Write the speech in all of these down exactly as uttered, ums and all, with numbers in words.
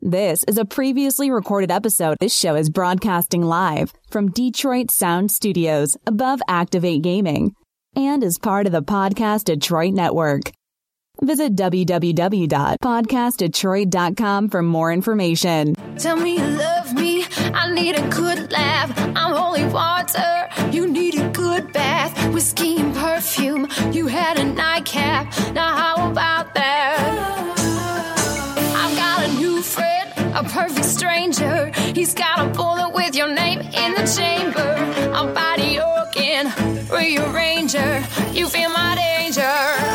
This is a previously recorded episode. This show is broadcasting live from Detroit Sound Studios above Activate Gaming and is part of the Podcast Detroit Network. Visit w w w dot podcast detroit dot com for more information. Tell me you love me, I need a good laugh. I'm holy water, you need a good bath. Whiskey and perfume, you had a nightcap. Now how about that? I've got a new friend, a perfect stranger. He's got a bullet with your name in the chamber. I'm body organ, rearranger. You feel my danger.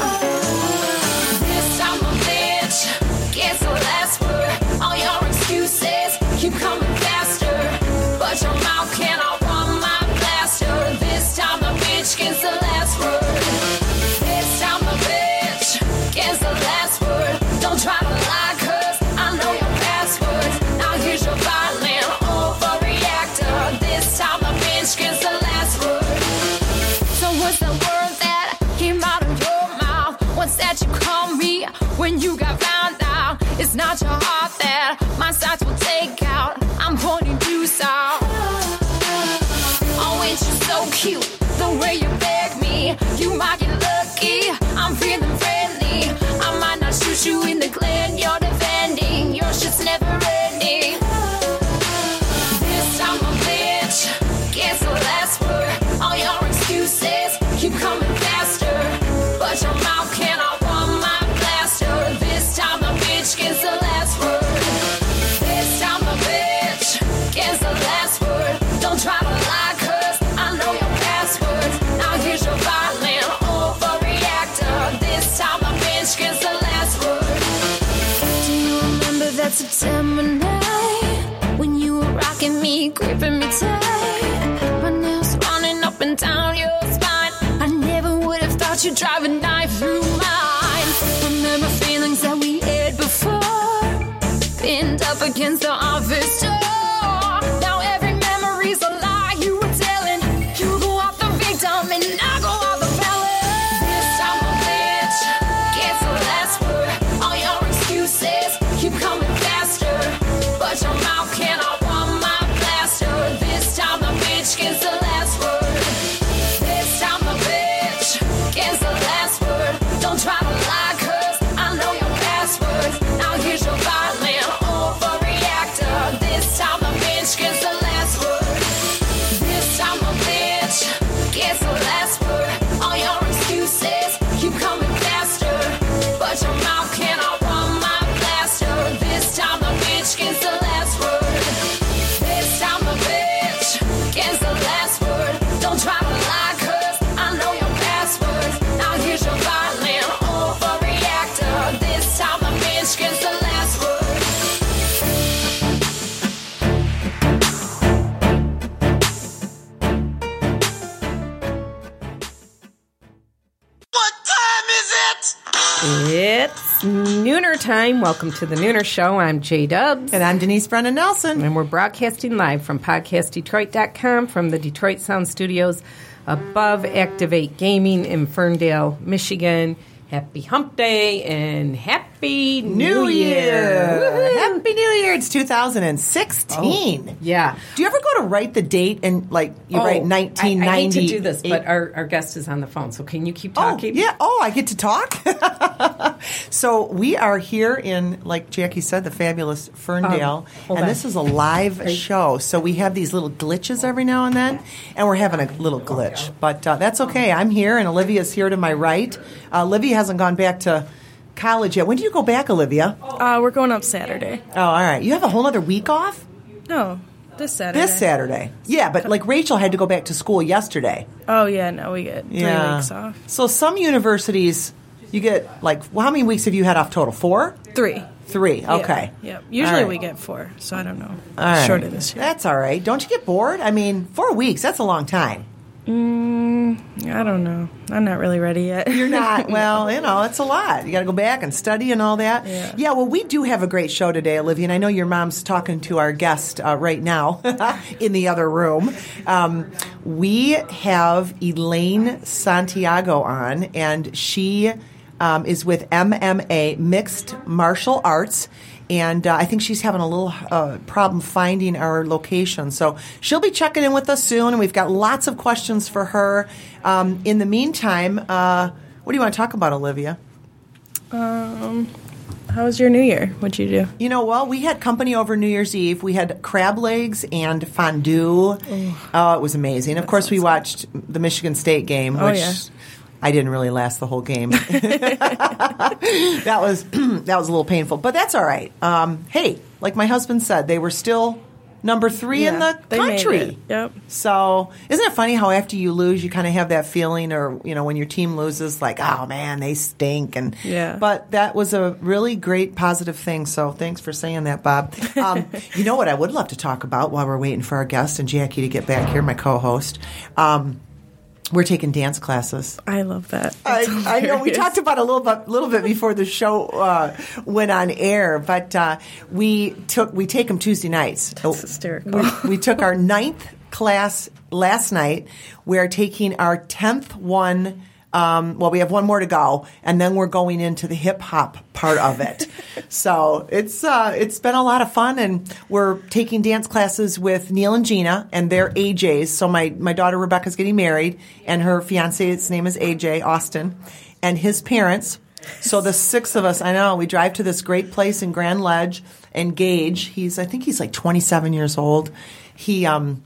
This time a bitch gets the last word. All your excuses keep coming faster, but your mouth cannot run my blaster. This time the bitch gets the last word. This time the bitch gets the last word. Don't try to lie, cause I know your passwords. Now here's your violent overreactor. This time the bitch gets the last word. So what's the word that came out of your mouth? What's that you call me when you got found out? It's not your heart that my sights will take out. I'm pointing due south. Oh, ain't you so cute, the way you beg me. You might get lucky, I'm feeling friendly. I might not shoot you in the glen you're defending. Your shit's never ending. This time a bitch gets the last word. All your excuses keep coming faster, but your mouth cannot run my blaster. This time the bitch gets the last word. This time the bitch gets the last word. Don't try to lie, cause I know your passwords. Now here's your violent overreactor. This time the bitch gets the last word. Do you remember that September night when you were rocking me, gripping me tight? My nails running up and down your spine. I never would have thought you'd drive a knife through mine. Remember feelings that we had before, pinned up against the office door. Now every memory's a lie you were telling. You go off the victim and I go off the felon. This time a bitch gets the last word. All your excuses keep coming faster, but your mouth cannot run my blaster. This time the bitch gets the last word. This time the bitch gets the last word. Don't try to lie, cause I know your passwords. Now here's your violent overreactor. This time the bitch gets the last word. This time the bitch gets the last word. All your excuses keep coming faster, but your mouth cannot run my blaster. This time the bitch gets the last word. This time the bitch gets the last word. Don't try to lie, cause I know your passwords. Now here's your violent overreactor. This time the bitch gets the last word. What time is it? It's Nooner time. Welcome to the Nooner Show. I'm Jay Dubs. And I'm Denise Brennan Nelson. And we're broadcasting live from podcast detroit dot com from the Detroit Sound Studios above Activate Gaming in Ferndale, Michigan. Happy Hump Day and Happy New, New Year. Year. Woo-hoo. Happy New Year. It's two thousand sixteen. Oh, yeah. Do you ever go to write the date and, like, you Oh, write nineteen ninety? I, I hate to do this, but our, our guest is on the phone, so can you keep talking? Oh, yeah. Oh, I get to talk? So we are here in, like Jackie said, the fabulous Ferndale, Um, and on. this is a live show. So we have these little glitches every now and then, and we're having a little glitch. But uh, that's okay. I'm here, and Olivia's here to my right. Uh, Olivia hasn't gone back to college yet. When do you go back, Olivia? Uh, we're going up Saturday. Oh, all right. You have a whole other week off? No, this Saturday. This Saturday. Yeah, but like Rachel had to go back to school yesterday. Oh, yeah, no, we get three Yeah. weeks off. So some universities, you get like, well, how many weeks have you had off total? Four? Three. Three. Yeah, Okay. Yep. Usually All right. we get four, so I don't know. All right. Shorter this year. That's all right. Don't you get bored? I mean, four weeks, that's a long time. Mm, I don't know. I'm not really ready yet. You're not. Well, you know, it's a lot. You got to go back and study and all that. Yeah. Yeah, well, we do have a great show today, Olivia, and I know your mom's talking to our guest uh, right now in the other room. Um, we have Elaine Santiago on, and she um, is with M M A, Mixed Martial Arts. And uh, I think she's having a little uh, problem finding our location. So she'll be checking in with us soon, and we've got lots of questions for her. Um, in the meantime, uh, what do you want to talk about, Olivia? Um, how was your New Year? What'd you do? You know, well, we had company over New Year's Eve. We had crab legs and fondue. Oh, uh, it was amazing. Of course, we watched the Michigan State game, which... Oh, yeah. I didn't really last the whole game. that was that was a little painful, but that's all right. Um, hey, like my husband said, they were still number three Yeah, in the they made country. it. Yep. So isn't it funny how after you lose, you kind of have that feeling, or you know, when your team loses, like, oh man, they stink, and Yeah. But that was a really great positive thing. So thanks for saying that, Bob. Um, you know what I would love to talk about while we're waiting for our guest and Jackie to get back here, my co-host. Um, We're taking dance classes. I love that. I, That's I know we hilarious. talked about it a little bit, little bit before the show uh, went on air, but uh, we took we take them Tuesday nights. That's hysterical. We, we took our ninth class last night. We are taking our tenth one. Um, well, we have one more to go, and then we're going into the hip hop part of it. So it's uh, it's been a lot of fun, and we're taking dance classes with Neil and Gina, and they're A Js. So my, my daughter Rebecca's getting married, and her fiance's name is A J Austin, and his parents. So the six of us, I know, we drive to this great place in Grand Ledge, and Gage, he's I think he's like twenty-seven years old. He um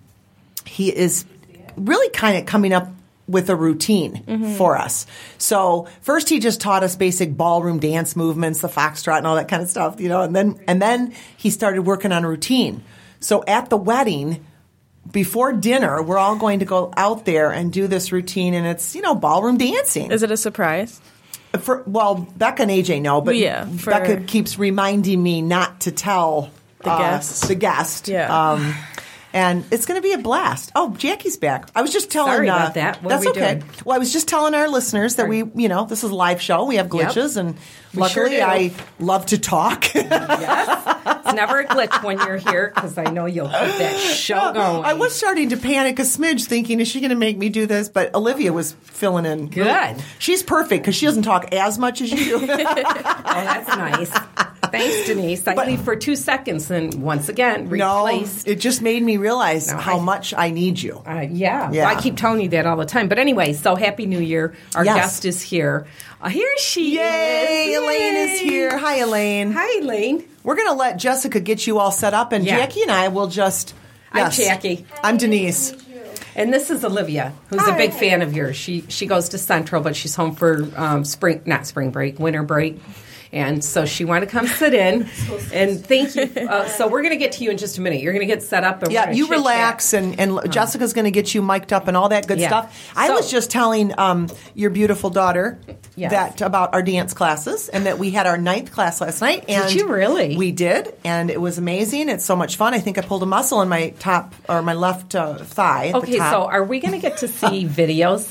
he is really kind of coming up with a routine mm-hmm. for us. So first he just taught us basic ballroom dance movements, the foxtrot and all that kind of stuff, you know, and then and then he started working on a routine. So at the wedding, before dinner, we're all going to go out there and do this routine, and it's, you know, ballroom dancing. Is it a surprise? For, well, Becca and A J know, but Yeah, for- Becca keeps reminding me not to tell The uh, guest. The guest. Yeah. Um, and it's going to be a blast. Oh, Jackie's back. I was just telling. Sorry uh, about that. What that's are we okay. doing? Well, I was just telling our listeners that Sorry. we, you know, this is a live show. We have glitches, and We sure luckily do. I love to talk. Yes. It's never a glitch when you're here because I know you'll keep that show going. I was starting to panic a smidge, thinking, is she going to make me do this? But Olivia was filling in. Good. She's perfect because she doesn't talk as much as you do. Oh, that's nice. Thanks, Denise. I But- leave for two seconds and once again No, replaced. it just made me realize No, how I- much I need you. Uh, yeah. Yeah. Well, I keep telling you that all the time. But anyway, so Happy New Year. Our Yes. guest is here. Uh, here she Yay! is. Elaine is Yay. here. Hi, Elaine. Hi, Elaine. We're going to let Jessica get you all set up, and Yeah. Jackie and I will just. I'm yes. Jackie. I'm Denise. And this is Olivia, who's a big fan of yours. She she goes to Central, but she's home for um, spring, not spring break, winter break. And so she wanted to come sit in. And thank you. Uh, so we're going to get to you in just a minute. You're going to get set up. And we're Yeah, gonna you chit-chat. relax, and, and Jessica's going to get you mic'd up and all that good Yeah. stuff. I So- was just telling um, your beautiful daughter Yes. that about our dance classes, and that we had our ninth class last night. And you really? We did, and it was amazing. It's so much fun. I think I pulled a muscle in my top or my left uh, thigh. At Okay, the top. so are we going to get to see videos?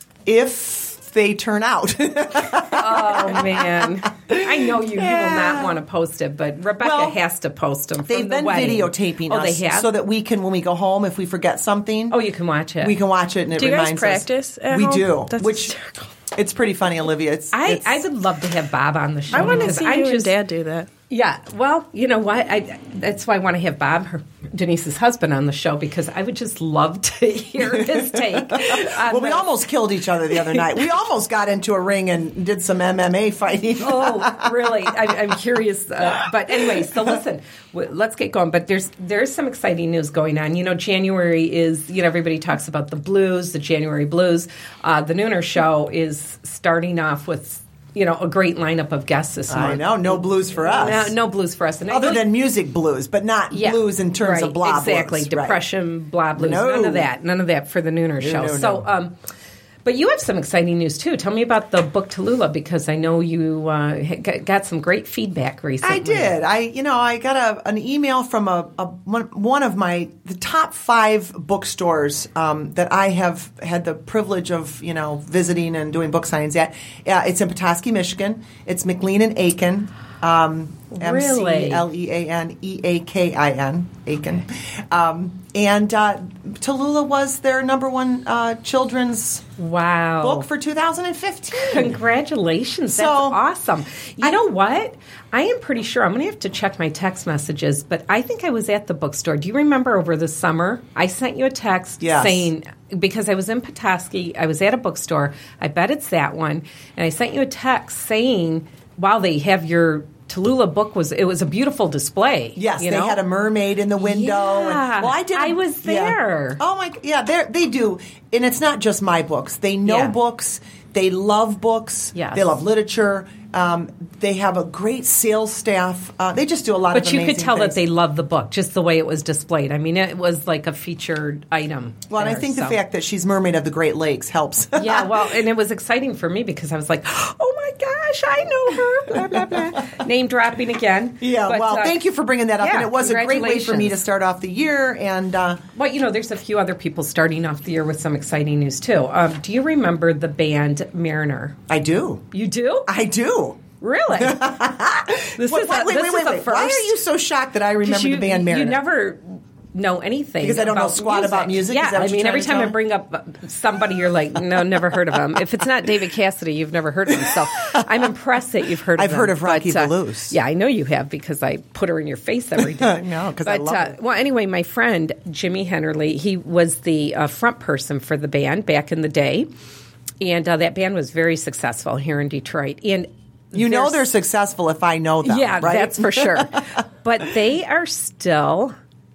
if they turn out. Oh, man. I know you, you will not want to post it, but Rebecca Well, has to post them. They've from the been wedding. videotaping oh, us they have? so that we can, when we go home, if we forget something, oh, you can watch it. we can watch it and it Do you guys reminds practice us. at we home? do, That's which hysterical. it's pretty funny, Olivia. It's, I, it's, I would love to have Bob on the show. I want to because see I'm you just, and Dad do that. Yeah, well, you know what? I, that's why I want to have Bob, her, Denise's husband, on the show because I would just love to hear his take. well, we almost killed each other the other night. We almost got into a ring and did some M M A fighting. Oh, really? I, I'm curious. Uh, but anyway, so listen, w- let's get going. But there's there's some exciting news going on. You know, January is, you know, everybody talks about the blues, the January blues. Uh, the Nooner Show is starting off with, you know, a great lineup of guests this month. I know, no blues for us. No, no blues for us. And I Other know- than music blues, but not Yeah, blues in terms right, of blah exactly. blues. Right. Depression, blah blues. No. None of that. None of that for the Nooner Show. no, so, no. um, but you have some exciting news too. Tell me about the book Tallulah because I know you uh, got, got some great feedback recently. I did. I, you know, I got a, an email from a, a one, one of my the top five bookstores um, that I have had the privilege of, you know, visiting and doing book signings at. Uh, it's in Petoskey, Michigan. It's McLean and Aiken. Um, M C Really? L E A N E A K I N, Aiken. Um, and uh, Tallulah was their number one uh, children's Wow. book for two thousand fifteen. Congratulations. That's So, awesome. You I- know what? I am pretty sure. I'm going to have to check my text messages, but I think I was at the bookstore. Do you remember over the summer? I sent you a text Yes. saying, because I was in Petoskey, I was at a bookstore. I bet it's that one. And I sent you a text saying, wow, they have your Tallulah book. Was It was a beautiful display. Yes, you they know? had a mermaid in the window. Yeah. And, well, I did. I was there. Yeah. Oh my! Yeah, they they do, and it's not just my books. They know Yeah. books. They love books. Yes. They love literature. Um, they have a great sales staff. Uh, they just do a lot of But you amazing could tell things. that they loved the book, just the way it was displayed. I mean, it was like a featured item. Well, and I there, think the so. fact that she's Mermaid of the Great Lakes helps. Yeah, well, and it was exciting for me because I was like, oh my gosh, I know her, blah, blah, blah. Name dropping again. Yeah, But, well, uh, thank you for bringing that up. yeah, and it was a great way for me to congratulations. start off the year. And uh, Well, you know, there's a few other people starting off the year with some exciting news, too. Um, do you remember the band Mariner? I do. You do? I do. Really? This Wait, is wait, a, wait, this wait, is wait, a wait. first. Why are you so shocked that I 'Cause remember you, the band Mariner? You never know anything Because I don't know about squat about music? Yeah, Is that what I you're mean, trying every to time tell I me? bring up somebody, you're like, no, never heard of him. If it's not David Cassidy, you've never heard of him. So I'm impressed that you've heard of I've him. heard of Rocky But, uh, Blues. Yeah, I know you have because I put her in your face every day. No, 'cause I But, love uh, her. Well, anyway, my friend, Jimmy Hennerly, he was the uh, front person for the band back in the day. And uh, that band was very successful here in Detroit. And You know there's- they're successful if I know them, yeah, right? that's for sure. But they are still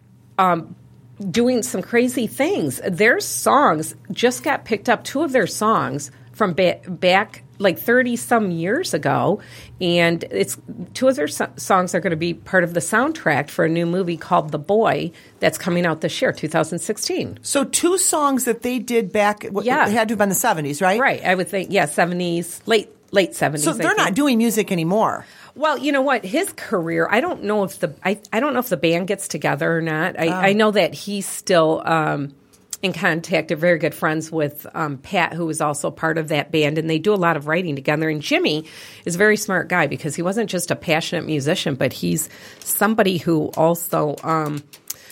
um, doing some crazy things. Their songs just got picked up, two of their songs from ba- back like thirty some years ago, and it's two of their so- songs are going to be part of the soundtrack for a new movie called The Boy that's coming out this year, two thousand sixteen. So two songs that they did back, what, Yeah. it had to have been the seventies, right? Right, I would think, yeah, seventies, late late seventies. So I they're think. not doing music anymore. Well, you know what? His career, I don't know if the I, I don't know if the band gets together or not. I, Oh. I know that he's still um, in contact, are very good friends with um, Pat, who is also part of that band, and they do a lot of writing together. And Jimmy is a very smart guy because he wasn't just a passionate musician, but he's somebody who also um,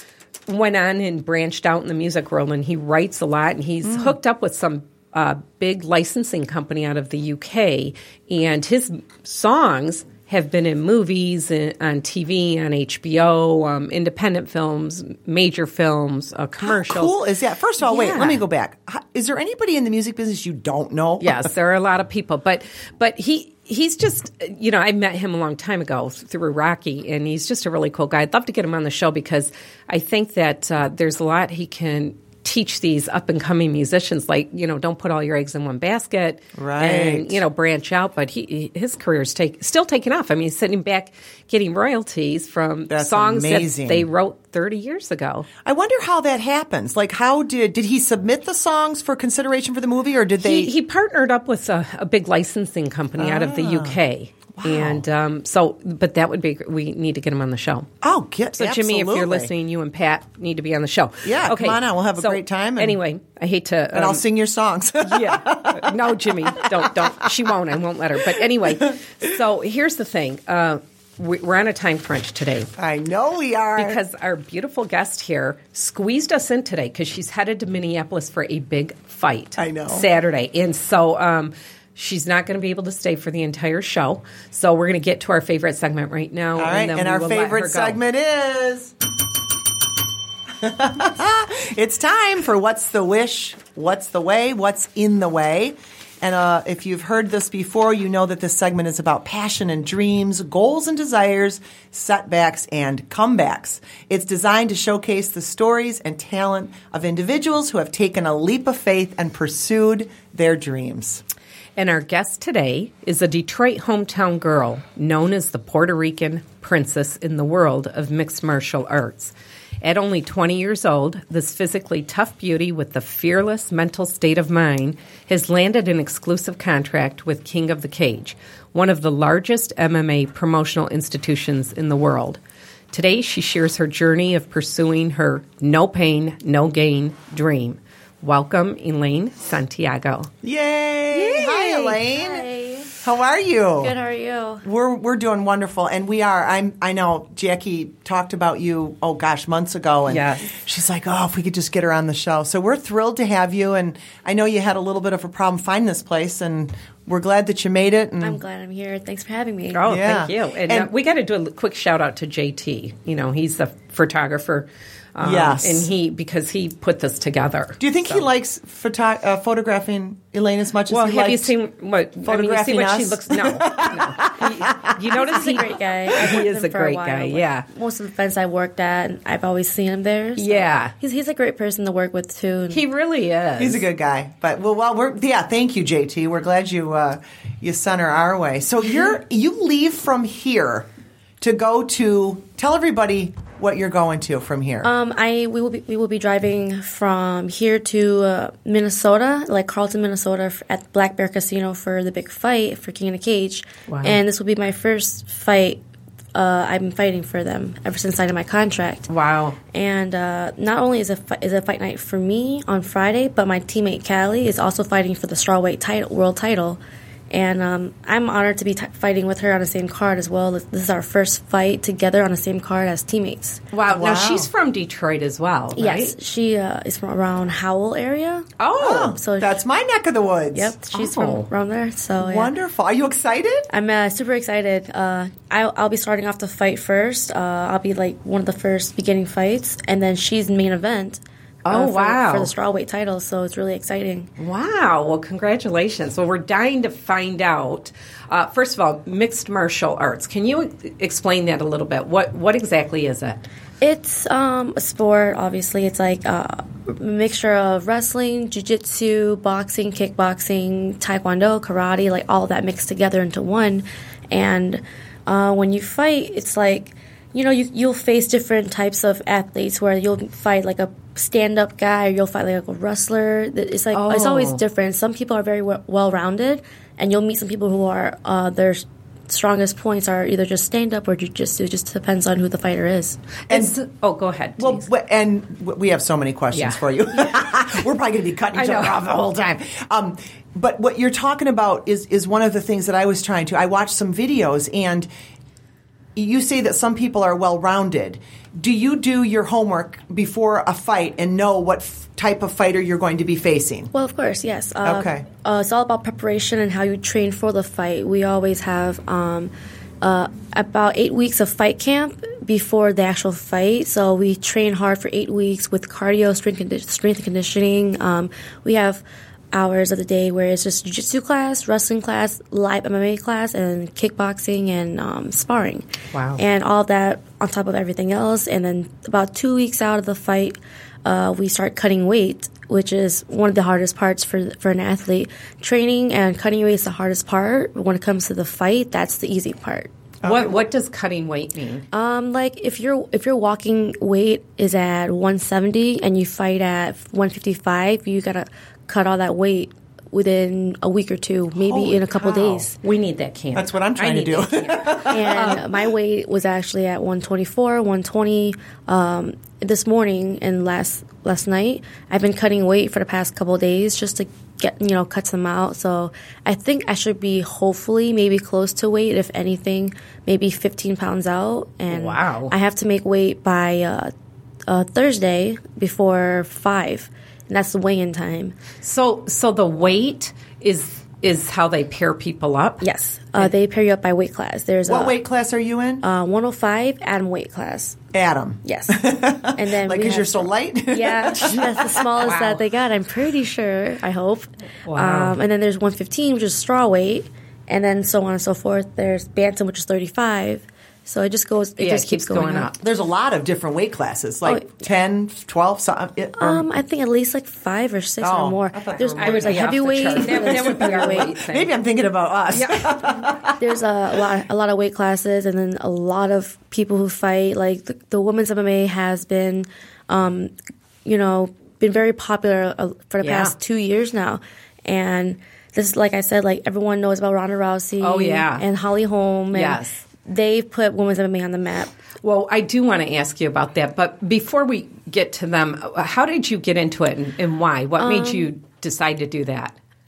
went on and branched out in the music world, and he writes a lot, and he's hooked up with some uh, big licensing company out of the U K, and his songs have been in movies, and on T V, on H B O, um, independent films, major films, uh, commercials. How cool is that? First of all, wait, Yeah. let me go back. How- Is there anybody in the music business you don't know? Yes, there are a lot of people, but but he he's just, you know, I met him a long time ago through Rocky, and he's just a really cool guy. I'd love to get him on the show because I think that uh, there's a lot he can teach these up and coming musicians. Like, you know, don't put all your eggs in one basket, Right. And you know, branch out. But he his career's take still taking off. I mean, he's sitting back getting royalties from That's songs amazing. that they wrote thirty years ago. I wonder how that happens. Like, how did did he submit the songs for consideration for the movie, or did they? He, he partnered up with a, a big licensing company out of the U K. And um, so, but that would be, we need to get him on the show. oh, get So, Jimmy, if you're absolutely. listening, you and Pat need to be on the show. Yeah, okay. come on out. We'll have a So, great time and- anyway, I hate to. and I'll um, sing your songs. Yeah. No, Jimmy, don't, don't. She won't. I won't let her. But anyway, so here's the thing. Uh, we- we're on a time crunch today. I know we are. Because our beautiful guest here squeezed us in today because she's headed to Minneapolis for a big fight. I know. Saturday. And so um, she's not going to be able to stay for the entire show. So we're going to get to our favorite segment right now. all right, and, then and we our will let her favorite go. segment is. It's time for What's the Wish, What's the Way, What's in the Way. And uh, if you've heard this before, you know that this segment is about passion and dreams, goals and desires, setbacks and comebacks. It's designed to showcase the stories and talent of individuals who have taken a leap of faith and pursued their dreams. And our guest today is a Detroit hometown girl known as the Puerto Rican princess in the world of mixed martial arts. At only twenty years old, this physically tough beauty with the fearless mental state of mind has landed an exclusive contract with King of the Cage, one of the largest M M A promotional institutions in the world. Today, she shares her journey of pursuing her no pain, no gain dream. Welcome, Elaine Santiago. Yay! Hi, Elaine. Hi. How are you? Good, how are you? We're we're doing wonderful, and we are. I'm. I know Jackie talked about you. Oh gosh, months ago, and Yes. she's like, "Oh, if we could just get her on the show." So we're thrilled to have you, and I know you had a little bit of a problem finding this place, and we're glad that you made it. And I'm glad I'm here. Thanks for having me. Oh, Yeah. thank you. And, And- uh, we got to do a l- quick shout out to J T. You know, he's the photographer. Um, Yes. And he, because he put this together. do you think he So- likes photo- uh, photographing Elaine as much Well, as he have you liked seen what? I mean, you see photographing what she us? looks. No, no. He, you notice He's a he, great guy. I've He worked is with a him for great while. guy. Like, Yeah. Most of the events I worked at, I've always seen him there. so Yeah. He's he's a great person to work with too. and- He really is. He's a good guy, but well, well, we're yeah. Thank you, J T. We're glad you uh, you sent her our way. So you're you leave from here to go to tell everybody what you're going to from here. Um, I we will be we will be driving from here to uh, Minnesota, like Carlton, Minnesota, f- at Black Bear Casino for the big fight for King in a Cage, Wow. and this will be my first fight. Uh, I've been fighting for them ever since signing my contract. Wow. And uh, not only is a fi- is a fight night for me on Friday, but my teammate Callie is also fighting for the strawweight title, world title. And um, I'm honored to be t- fighting with her on the same card as well. This this is our first fight together on the same card as teammates. Wow. Wow. Now she's from Detroit as well, right? Yes, she uh, is from around Howell area. Oh. so That's my neck of the woods. Yep, she's Oh. from around there. So yeah. Wonderful. Are you excited? I'm uh, super excited. Uh, I'll, I'll be starting off the fight first. Uh, I'll be like one of the first beginning fights, and then she's main event. Oh, uh, for, wow. For the strawweight title, so it's really exciting. Wow. Well, congratulations. Well, we're dying to find out. Uh, first of all, mixed martial arts. Can you e- explain that a little bit? What What exactly is it? It's um, a sport, obviously. It's like uh, a mixture of wrestling, jiu-jitsu, boxing, kickboxing, taekwondo, karate, like all of that mixed together into one. And uh, when you fight, it's like, you know, you, you'll face different types of athletes where you'll fight like a stand-up guy or you'll fight like a wrestler. It's like it's always Oh. different. Some people are very w- well-rounded, and you'll meet some people who are uh, their strongest points are either just stand-up or jiu-jitsu. It just depends on who the fighter is. And oh, go ahead. Well, please. w- and w- we have so many questions Yeah. for you. We're probably going to be cutting each I other know. off the whole time. Um, but what you're talking about is is one of the things that I was trying to. I watched some videos, and you say that some people are well-rounded. Do you do your homework before a fight and know what f- type of fighter you're going to be facing? Well, of course, yes. Uh, Okay. Uh, it's all about preparation and how you train for the fight. We always have um, uh, about eight weeks of fight camp before the actual fight. So we train hard for eight weeks with cardio, strength, condi- strength and conditioning. Um, we have hours of the day where it's just jiu-jitsu class, wrestling class, live M M A class, and kickboxing and um, sparring. Wow. And all of that on top of everything else. And then about two weeks out of the fight, uh, we start cutting weight, which is one of the hardest parts for for an athlete. Training and cutting weight is the hardest part. But when it comes to the fight, that's the easy part. what What does cutting weight mean? Um, like if your if your walking weight is at one seventy and you fight at one fifty-five, you gotta cut all that weight within a week or two, maybe Holy in a couple cow. days. We need that can. That's what I'm trying I to need do. that can. And my weight was actually at one twenty-four, one twenty um, this morning and last last night. I've been cutting weight for the past couple of days just to get, you know, cut some out. So I think I should be hopefully maybe close to weight, if anything, maybe fifteen pounds out. And Wow. I have to make weight by uh, uh, Thursday before five. And that's the weigh-in time. So, so the weight is is how they pair people up. Yes. Uh, they pair you up by weight class. There's What a weight class are you in? Uh, one oh five Atom weight class. Adam. Yes. And then Like, we because have- you're so light? Yeah, that's the smallest that they got. I'm pretty sure. I hope. Wow. Um, and then there's one fifteen, which is straw weight, and then so on and so forth. There's bantam, which is thirty-five. So it just goes. It Yeah, just it keeps keeps going, going up. up. There's a lot of different weight classes, like Oh, ten, twelve, so, it, or, Um, I think at least like five or six Oh, or more. I thought There's there were there was more. like I'd be off the heavyweight. chart. That- that there's would be our featherweight. weight thing. maybe I'm thinking about us. There's a lot, a lot of weight classes, and then a lot of people who fight. Like the, the women's M M A has been, um, you know, been very popular uh, for the Yeah. past two years now, and this, like I said, like everyone knows about Ronda Rousey. Oh, yeah. and Holly Holm. And Yes. they've put women's M M A on the map. Well, I do want to ask you about that, but before we get to them, how did you get into it and, and why? What made Um, you decide to do that?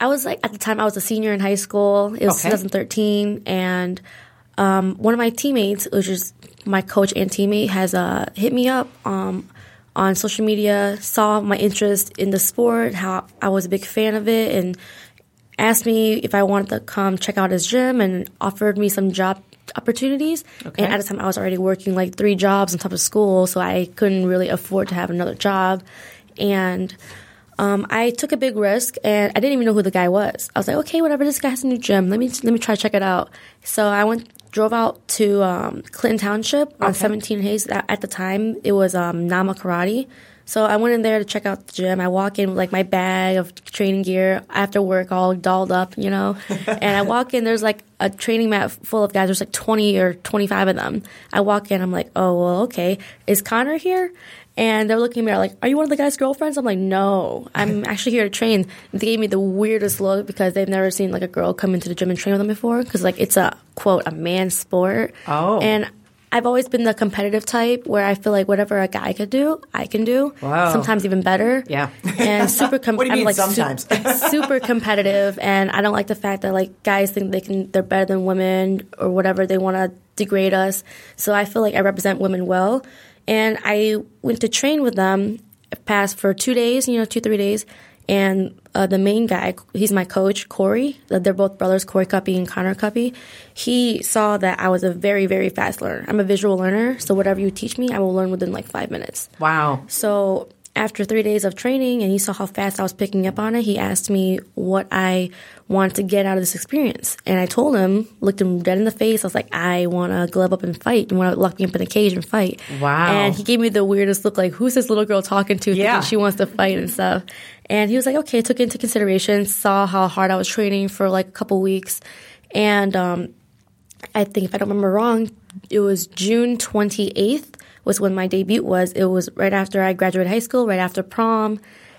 I was like, at the time, I was a senior in high school. It was Okay. twenty thirteen, and um, one of my teammates, which is my coach and teammate, has uh, hit me up um, on social media, saw my interest in the sport, how I was a big fan of it, and asked me if I wanted to come check out his gym and offered me some job opportunities. Okay. And at the time, I was already working like three jobs on top of school, so I couldn't really afford to have another job. And um, I took a big risk, and I didn't even know who the guy was. I was like, okay, whatever, this guy has a new gym. Let me let me try to check it out. So I went, drove out to um, Clinton Township on Okay. seventeen Hayes. At, at the time, it was um, Nama Karate. So I went in there to check out the gym. I walk in with like my bag of training gear after work, all dolled up, you know. And I walk in, there's like a training mat full of guys. There's like twenty or twenty-five of them. I walk in, I'm like, oh, well, okay. Is Connor here? And they're looking at me like, are you one of the guy's girlfriends? I'm like, no, I'm actually here to train. And they gave me the weirdest look because they've never seen like a girl come into the gym and train with them before. Because like it's a, quote, a man's sport. Oh. And I've always been the competitive type where I feel like whatever a guy could do, I can do. Wow. Sometimes even better. Yeah. And super com- What do you I'm mean like sometimes? Su- super competitive, and I don't like the fact that like guys think they can they're better than women or whatever. They want to degrade us. So I feel like I represent women well. And I went to train with them, passed for two days, you know, two, three days. And uh, the main guy, he's my coach, Corey. They're both brothers, Corey Cuppy and Connor Cuppy. He saw that I was a very, very fast learner. I'm a visual learner, so whatever you teach me, I will learn within like five minutes. Wow. So after three days of training, and he saw how fast I was picking up on it, he asked me what I wanted to get out of this experience. And I told him, looked him dead in the face, I was like, I want to glove up and fight. You want to lock me up in a cage and fight. Wow. And he gave me the weirdest look, like, who's this little girl talking to Yeah. thinking she wants to fight and stuff. And he was like, okay, took it into consideration, saw how hard I was training for like a couple weeks. And um, I think if I don't remember wrong, it was June twenty-eighth was when my debut was. It was right after I graduated high school, right after prom.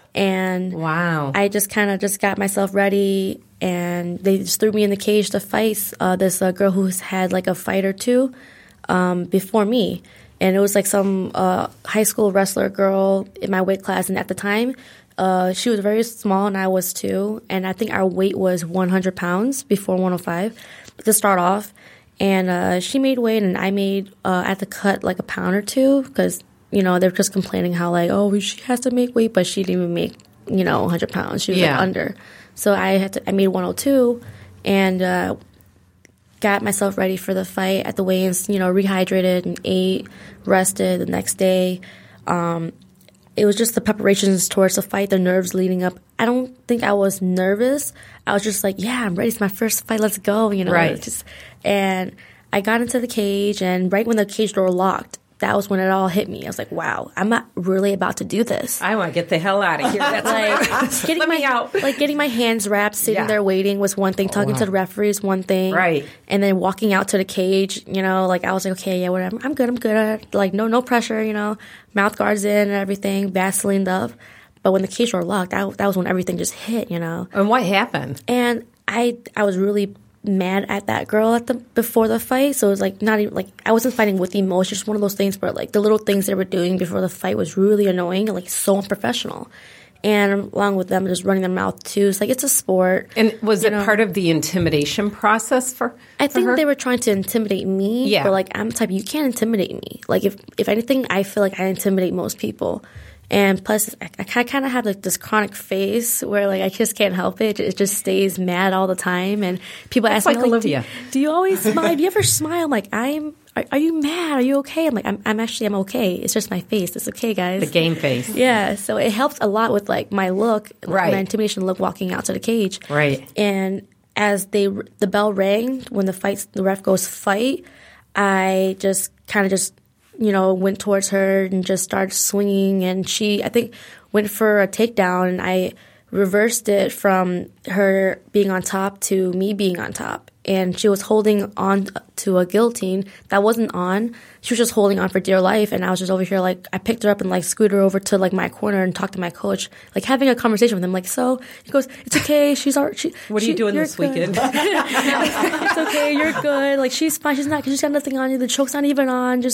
And Wow. I just kind of just got myself ready, and they just threw me in the cage to fight uh, this uh, girl who's had like a fight or two um, before me. And it was like some uh, high school wrestler girl in my weight class. And at the time, uh, she was very small and I was too. And I think our weight was one hundred pounds before one oh five to start off. And uh, she made weight and I made uh, at the cut like a pound or two because, you know, they're just complaining how like, oh, she has to make weight, but she didn't even make, you know, one hundred pounds. She was Yeah. like under. So I had to, I made one oh two and uh, got myself ready for the fight at the weigh-ins, you know, rehydrated and ate, rested the next day. Um, it was just the preparations towards the fight, the nerves leading up. I don't think I was nervous. I was just like, yeah, I'm ready. It's my first fight. Let's go, you know. Right. Just, and I got into the cage, and right when the cage door locked, that was when it all hit me. I was like, wow, I'm not really about to do this. I want to get the hell out of here. That's Like getting Let my me out. like getting my hands wrapped, sitting Yeah. there waiting was one thing. Talking wow. to the referees one thing, Right. And then walking out to the cage, you know, like I was like, okay, yeah, whatever. I'm good. I'm good. Like no, no pressure. You know, mouth guards in and everything, Vaseline up. But when the cage door locked, that that was when everything just hit. You know, And what happened? and I I was really mad at that girl at the before the fight. So it was like not even like I wasn't fighting with emotion. Just one of those things where like the little things they were doing before the fight was really annoying and like so unprofessional. And along with them just running their mouth too. It's like it's a sport. And was you it know. part of the intimidation process for? I for think her? they were trying to intimidate me. Yeah. But like I'm the type you can't intimidate me. Like if if anything, I feel like I intimidate most people. And plus, I, I kind of have like this chronic face where like I just can't help it. It just stays mad all the time. And people ask like me, like, Olivia. Do, do you always smile? Do you ever smile? I'm like, I'm. Are, are you mad? Are you okay? I'm like, I'm. I'm actually, I'm okay. It's just my face. It's okay, guys. The game face. Yeah. So it helps a lot with like my look, Right. my intimidation look, walking out to the cage. Right. And as they the bell rang when the fight, the ref goes fight. I just kind of just. you know, went towards her and just started swinging. And she, I think, went for a takedown. And I reversed it from her being on top to me being on top. And she was holding on to a guillotine that wasn't on. She was just holding on for dear life. And I was just over here, like, I picked her up and, like, scooted her over to, like, my corner and talked to my coach, like, having a conversation with him. Like, so, he goes, it's okay. She's all, she, What are she, you doing you're this good. weekend? It's okay. You're good. Like, she's fine. She's not, she's got nothing on you. The choke's not even on. Just, like,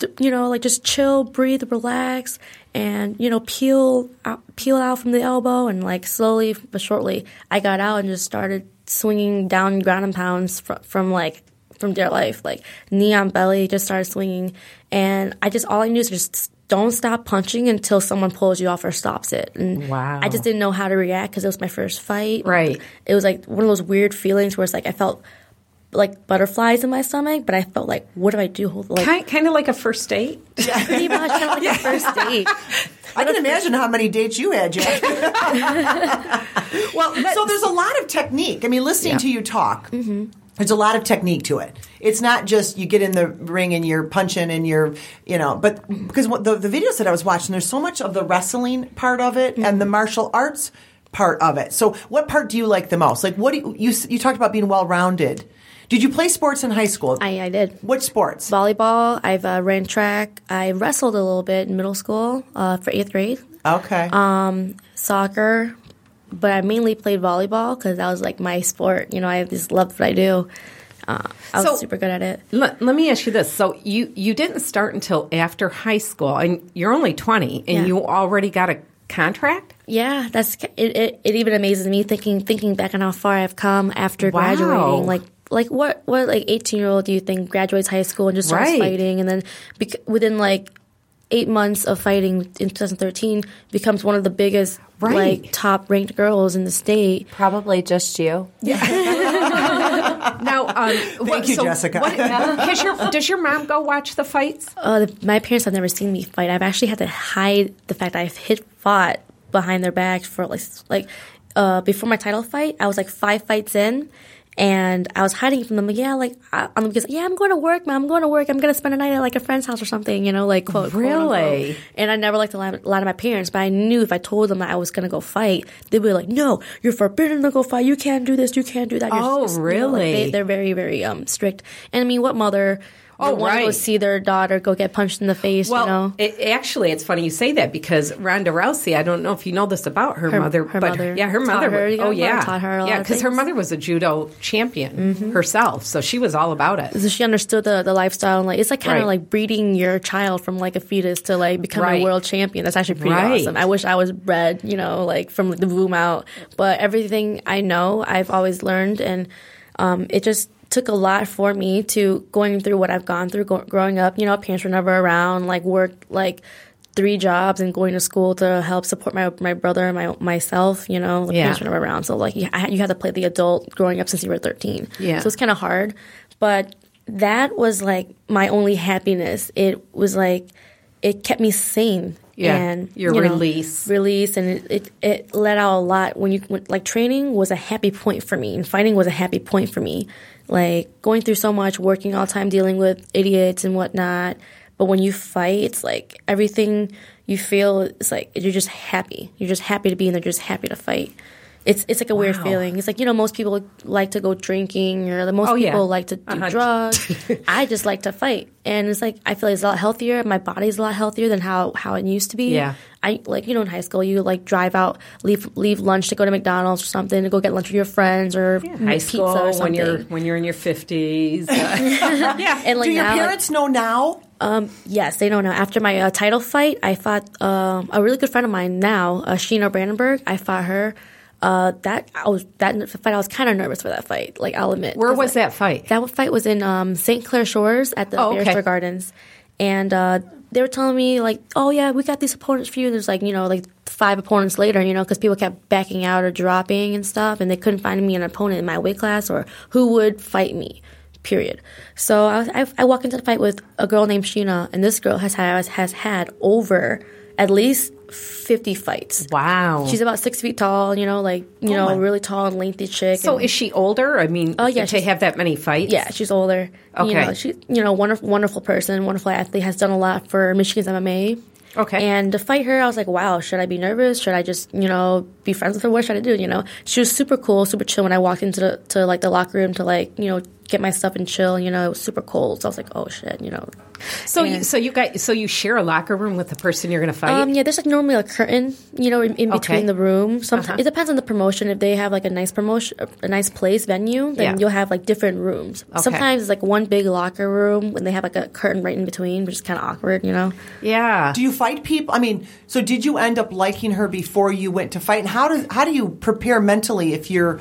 you know, like just chill, breathe, relax, and, you know, peel out, peel out from the elbow. And like slowly but shortly, I got out and just started swinging down ground and pounds fr- from like, from dear life, like knee on belly, just started swinging. And I just, all I knew is just don't stop punching until someone pulls you off or stops it. And wow. I just didn't know how to react because it was my first fight. Right. It was like one of those weird feelings where it's like I felt like butterflies in my stomach, but I felt like, what do I do? Like, kind, kind of like a first date? Pretty much, kind of like a first date. I can imagine how many dates you had, Jack. Well, so there's a lot of technique. I mean, listening Yeah. to you talk, mm-hmm. there's a lot of technique to it. It's not just you get in the ring and you're punching and you're, you know, but because what the, the videos that I was watching, there's so much of the wrestling part of it mm-hmm. and the martial arts part of it. So what part do you like the most? Like, what do you, you, you talked about being well-rounded. Did you play sports in high school? I, I did. What sports? Volleyball. I've uh, ran track. I wrestled a little bit in middle school uh, for eighth grade. Okay. Um, soccer, but I mainly played volleyball because that was like my sport. You know, I just loved what I do. Uh, I was So- super good at it. Let, let me ask you this. So you, you didn't start until after high school, and you're only twenty, and Yeah. you already got a contract? Yeah, that's it, it. It even amazes me thinking thinking back on how far I've come after Wow. graduating. Like like what what like eighteen year old do you think graduates high school and just starts Right. fighting, and then bec- within like eight months of fighting in twenty thirteen becomes one of the biggest Right. like top ranked girls in the state. Probably just you. Now, um, Thank you, Jessica. What, has your, does your mom go watch the fights? Uh, the, my parents have never seen me fight. I've actually had to hide the fact I've hit fought behind their backs for like like uh, before my title fight. I was like five fights in, and I was hiding from them. Like, yeah, like I, I'm because yeah, I'm going to work, mom. I'm going to work. I'm going to spend a night at like a friend's house or something. You know, like quote quote, Really? unquote. And I never liked to lie, lie to my parents, but I knew if I told them that I was going to go fight, they'd be like, "No, you're forbidden to go fight. You can't do this. You can't do that." You're Oh, just- you know, like, really? they, they're very very um strict. And I mean, what mother? Oh, want to go right. see their daughter go get punched in the face, Well, you know? it, actually, it's funny you say that because Ronda Rousey, I don't know if you know this about her, Her- mother, her but mother yeah, her taught mother. her, was- yeah, oh, yeah, taught her a lot yeah, of because her things. mother was a judo champion Mm-hmm. herself, so she was all about it. So she understood the, the lifestyle, and like it's like kind of Right. like breeding your child from like a fetus to like become Right. a world champion. That's actually pretty Right. awesome. I wish I was bred, you know, like from the womb out. But everything I know, I've always learned, and um, it just took a lot for me to going through what I've gone through go- growing up. You know, parents were never around. Like worked like three jobs and going to school to help support my my brother and my myself. You know, like Yeah. parents were never around, so like you, I, you had to play the adult growing up since you were thirteen. Yeah. So it's kind of hard, but that was like my only happiness. It was like it kept me sane. Yeah, and your you know, release. release, and it, it it let out a lot. When you when, like training was a happy point for me, and fighting was a happy point for me. Like going through so much, working all the time, dealing with idiots and whatnot. But when you fight, it's like everything you feel. It's like you're just happy. You're just happy to be in there. Just happy to fight. It's it's like a weird Wow. feeling. It's like, you know, most people like to go drinking, or the most Oh, yeah. people like to do Uh-huh. drugs. I just like to fight, and it's like I feel like it's a lot healthier. My body's a lot healthier than how, how it used to be. Yeah. I like, you know, in high school you like drive out, leave leave lunch to go to McDonald's or something, to go get lunch with your friends, or High pizza school or when something. you're when you're in your fifties. Uh, yeah. And like Do your now, like, parents know now? yes, they don't know. After my uh, title fight, I fought um, a really good friend of mine now, uh, Sheena Brandenburg. I fought her. Uh, that I was that fight. I was kind of nervous for that fight. Like, I'll admit. Where 'Cause, was like, that fight? That fight was in um, Saint Clair Shores at the Oh, okay. Bearstar Gardens, and uh, they were telling me like, "Oh yeah, we got these opponents for you." And there's like, you know, like five opponents later, you know, because people kept backing out or dropping and stuff, and they couldn't find me an opponent in my weight class or who would fight me. Period. So I, was, I, I walk into the fight with a girl named Sheena, and this girl has has has had over at least fifty fights. Wow. She's about six feet tall, you know, like you know, my. really tall and lengthy chick. So and, is she older? I mean, Oh, yeah, to she's- have that many fights? yeah, she's older. You Okay. know, she, you know, wonderful, wonderful person, wonderful athlete, has done a lot for Michigan's M M A. Okay. And to fight her, I was like, wow, should I be nervous? Should I just, you know, be friends with her? What should I do? You know, she was super cool, super chill when I walked into the, to like the locker room to like, you know, get my stuff and chill. You know, it was super cold, so I was like, oh shit, you know. So, And- you, so you got, so you share a locker room with the person you're going to fight. Um, yeah, there's like normally a curtain, you know, in, in between Okay. the room. Sometimes Uh-huh. it depends on the promotion. If they have like a nice promotion, a nice place venue, then Yeah. you'll have like different rooms. Okay. Sometimes it's like one big locker room when they have like a curtain right in between, which is kind of awkward, you know. yeah. Do you fight people? I mean, so did you end up liking her before you went to fight? And how do how do you prepare mentally if you're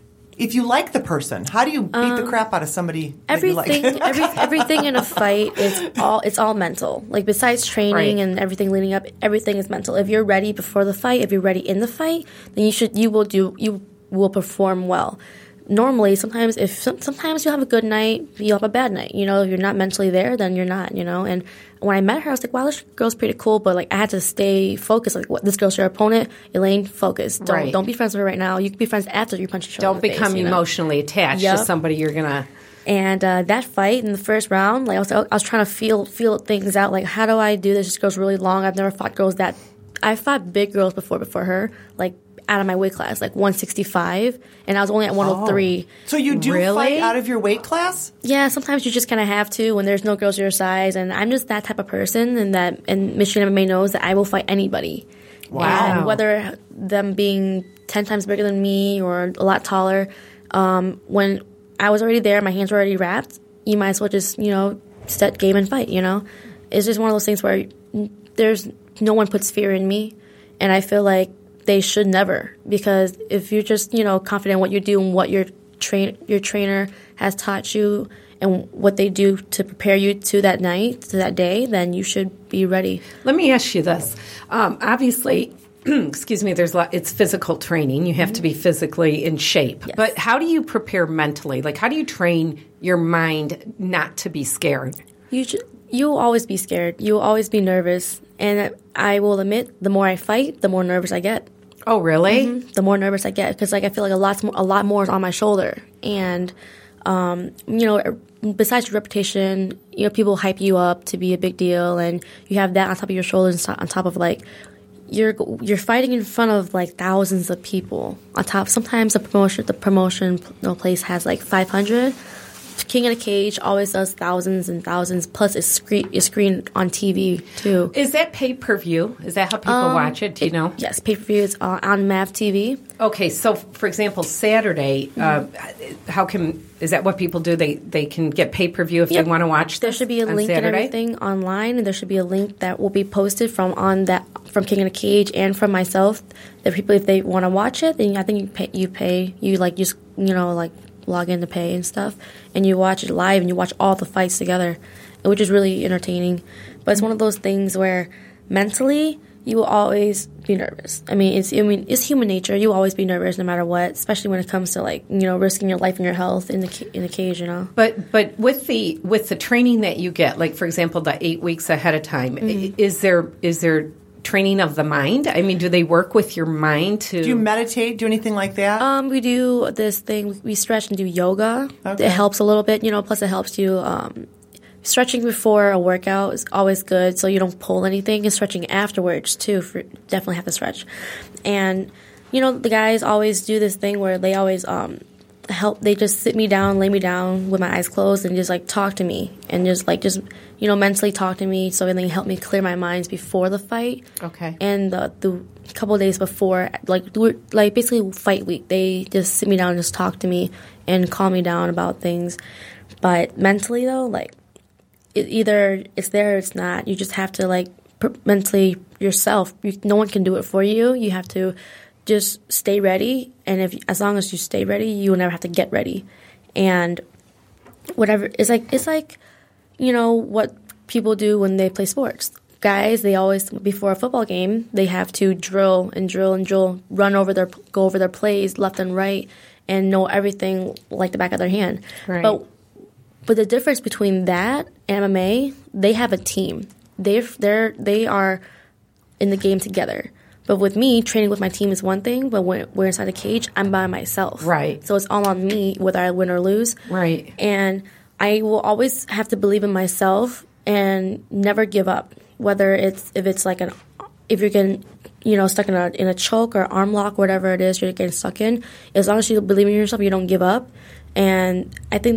if you like the person? How do you beat the crap out of somebody that you Everything, like? every, everything in a fight is all it's all mental. Like besides training Right. and everything leading up, everything is mental. If you're ready before the fight, if you're ready in the fight, then you should you will do you will perform well. Normally, sometimes if some, sometimes you have a good night, you'll have a bad night. You know, if you're not mentally there, then you're not. You know, and when I met her, I was like, wow, this girl's pretty cool, but like I had to stay focused. Like, what, this girl's your opponent, Elaine. Focus. Don't Right. don't be friends with her right now. You can be friends after you punch each other. Don't in the become face, you know? emotionally attached Yep. to somebody you're going to. And uh, that fight in the first round, like I was, I was trying to feel feel things out. Like, how do I do this? This girl's really long. I've never fought girls that. I fought big girls before before her, like out of my weight class, like one sixty-five, and I was only at one oh three. So you do Really? fight out of your weight class? Yeah, sometimes you just kind of have to when there's no girls your size, and I'm just that type of person, and that and Michigan M M A knows that I will fight anybody. Wow. And whether them being ten times bigger than me or a lot taller, um, when I was already there, my hands were already wrapped. You might as well just you know set game and fight. You know, it's just one of those things where there's no one puts fear in me, and I feel like they should never, because if you're just you know confident in what you do and what your train your trainer has taught you and what they do to prepare you to that night, to that day, then you should be ready. Let me ask you this. Um, obviously, excuse me, there's a lot, it's physical training. You have to be physically in shape. Yes. But how do you prepare mentally? Like, how do you train your mind not to be scared? You should, you will always be scared. You will always be nervous. And I will admit, the more I fight, the more nervous I get. Oh, really? The more nervous I get, because like I feel like a lot more, a lot more is on my shoulder. And um, you know, besides your reputation, you know, people hype you up to be a big deal, and you have that on top of your shoulders, on top of like you're you're fighting in front of like thousands of people. On top, sometimes the promotion the promotion you know, place has like five hundred. King in a Cage always does thousands and thousands. Plus, it's screen it's screened on T V too. Is that pay per view? Is that how people Um, watch it? Do you know? Yes, pay per view is on, on M A V T V. Okay, so for example, Saturday, uh, how can is that what people do? They they can get pay per view if Yep. they want to watch. There this should be a on link and Saturday? everything online, and there should be a link that will be posted from on that from King in a Cage and from myself. That people, if they want to watch it, then I think you pay. You pay. You like just you know like log in to pay and stuff, and you watch it live, and you watch all the fights together, which is really entertaining. But it's one of those things where mentally you will always be nervous. I mean, it's I mean it's human nature. You will always be nervous no matter what, especially when it comes to like you know risking your life and your health in the ca- in the cage. You know. But but with the with the training that you get, like for example, the eight weeks ahead of time, Mm-hmm. is there is there training of the mind? I mean, do they work with your mind to? Do you meditate? Do anything like that? Um, we do this thing. We stretch and do yoga. Okay. It helps a little bit, you know. Plus, it helps you. Um, stretching before a workout is always good, so you don't pull anything. And stretching afterwards too. For, definitely have to stretch. And you know, the guys always do this thing where they always um, help. They just sit me down, lay me down with my eyes closed, and just like talk to me, and just like just you know mentally talk to me, so they help me clear my minds before the fight. Okay. And the the couple of days before, like we're- like basically fight week, they just sit me down and just talk to me and calm me down about things. But mentally though, like it, either it's there or it's not. You just have to like pr- mentally yourself. You, no one can do it for you. You have to just stay ready, and if as long as you stay ready, you will never have to get ready. And whatever it's like, it's like you know what people do when they play sports. Guys, they always before a football game, they have to drill and drill and drill, run over their go over their plays left and right, and know everything like the back of their hand. Right. But but the difference between that and M M A, they have a team. They they're they are in the game together. But with me, training with my team is one thing, but when we're inside the cage, I'm by myself. Right. So it's all on me, whether I win or lose. Right. And I will always have to believe in myself and never give up. Whether it's if it's like an if you're getting you know stuck in a in a choke or arm lock, whatever it is you're getting stuck in, as long as you believe in yourself, you don't give up. And I think that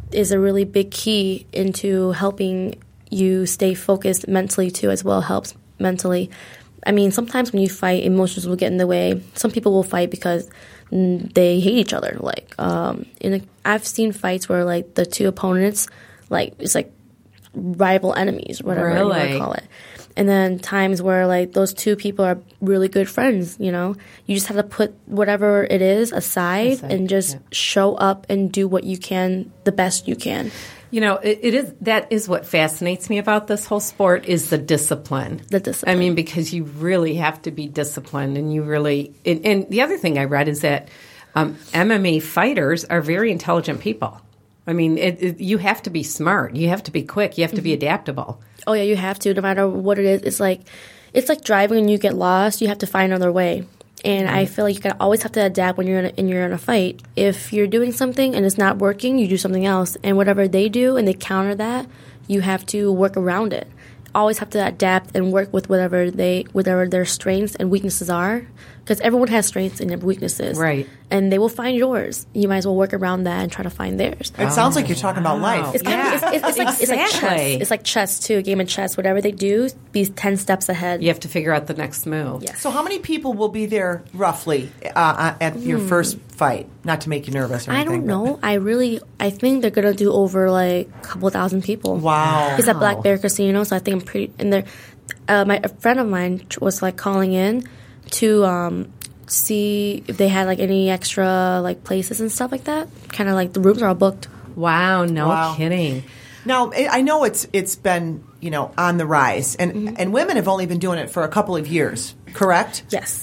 is a really big key into helping you stay focused mentally too, as well helps mentally. I mean, sometimes when you fight, emotions will get in the way. Some people will fight because they hate each other. Like, um, in a, I've seen fights where like the two opponents, like it's like rival enemies, whatever Really? you want to call it. And then times where like those two people are really good friends, you know, you just have to put whatever it is aside, Aside, and just yeah. show up and do what you can, the best you can. You know, it, it is that is what fascinates me about this whole sport is the discipline. The discipline. I mean, because you really have to be disciplined, and you really. And, and the other thing I read is that um, M M A fighters are very intelligent people. I mean, it, it, you have to be smart. You have to be quick. You have to be adaptable. Oh yeah, you have to. No matter what it is, it's like it's like driving and you get lost. You have to find another way. And I feel like you can always have to adapt when you're in a, and you're in a fight. If you're doing something and it's not working, you do something else. And whatever they do and they counter that, you have to work around it. Always have to adapt and work with whatever they whatever their strengths and weaknesses are, because everyone has strengths and weaknesses, Right. And they will find yours. You might as well work around that and try to find theirs. It sounds like you're talking about life. It's, kind Yeah. of, it's, it's, it's, like, it's like Exactly. chess. It's like chess too. A game of chess. Whatever they do, be ten steps ahead. You have to figure out the next move. Yes. So how many people will be there roughly uh, at your first fight? Not to make you nervous or I anything. don't know. I really, I think they're gonna do over like a couple thousand people. Wow. It's at Black Bear Casino, so I think I'm pretty. And there, uh, my a friend of mine was like calling in to um, see if they had like any extra like places and stuff like that. Kind of like the rooms are all booked. Wow, no Wow. kidding. Now, I I know it's it's been, you know, on the rise, and Mm-hmm. and women have only been doing it for a couple of years, correct? Yes.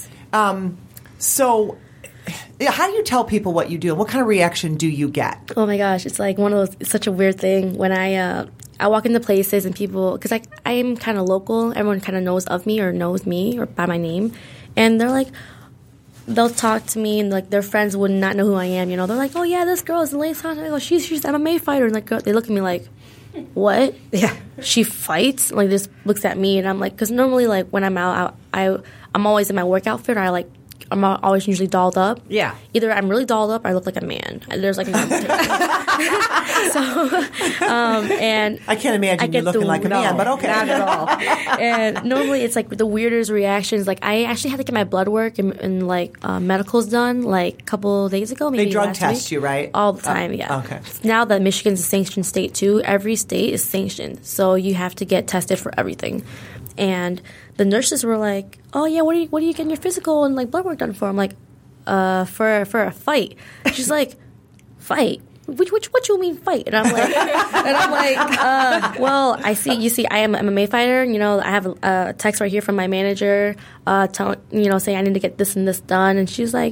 So, yeah, how do you tell people what you do, and what kind of reaction do you get? Oh my gosh, it's like one of those. It's such a weird thing when I uh, I walk into places and people, because I I'm kind of local. Everyone kind of knows of me or knows me or by my name, and they're like, they'll talk to me and like their friends would not know who I am. You know, they're like, oh yeah, this girl is Elaine Sasha. I go, she's she's an M M A fighter, and like they look at me like, what? Yeah. She fights? Like just looks at me, and I'm like, because normally like when I'm out, I, I I'm always in my work outfit. Or I like. I'm always usually dolled up. Yeah. Either I'm really dolled up or I look like a man. There's like no so, um, and I can't imagine I you get looking the- like a no, man, but okay. Not at all. and normally it's like the weirdest reactions. Like I actually had to get my blood work and, and like uh, medicals done like a couple days ago. Maybe They drug last test week. you, right? All the Uh, time, yeah. okay. Now that Michigan's a sanctioned state too, every state is sanctioned, so you have to get tested for everything. And the nurses were like, "Oh yeah, what are you what are you getting your physical and like blood work done for?" I'm like, "Uh, for for a fight." She's like, "Fight? Which which what you mean fight?" And I'm like, and I'm like, uh, "Well, I see. You see, I am an M M A fighter. You know, I have a, a text right here from my manager, uh, telling you know saying I need to get this and this done." And she's like,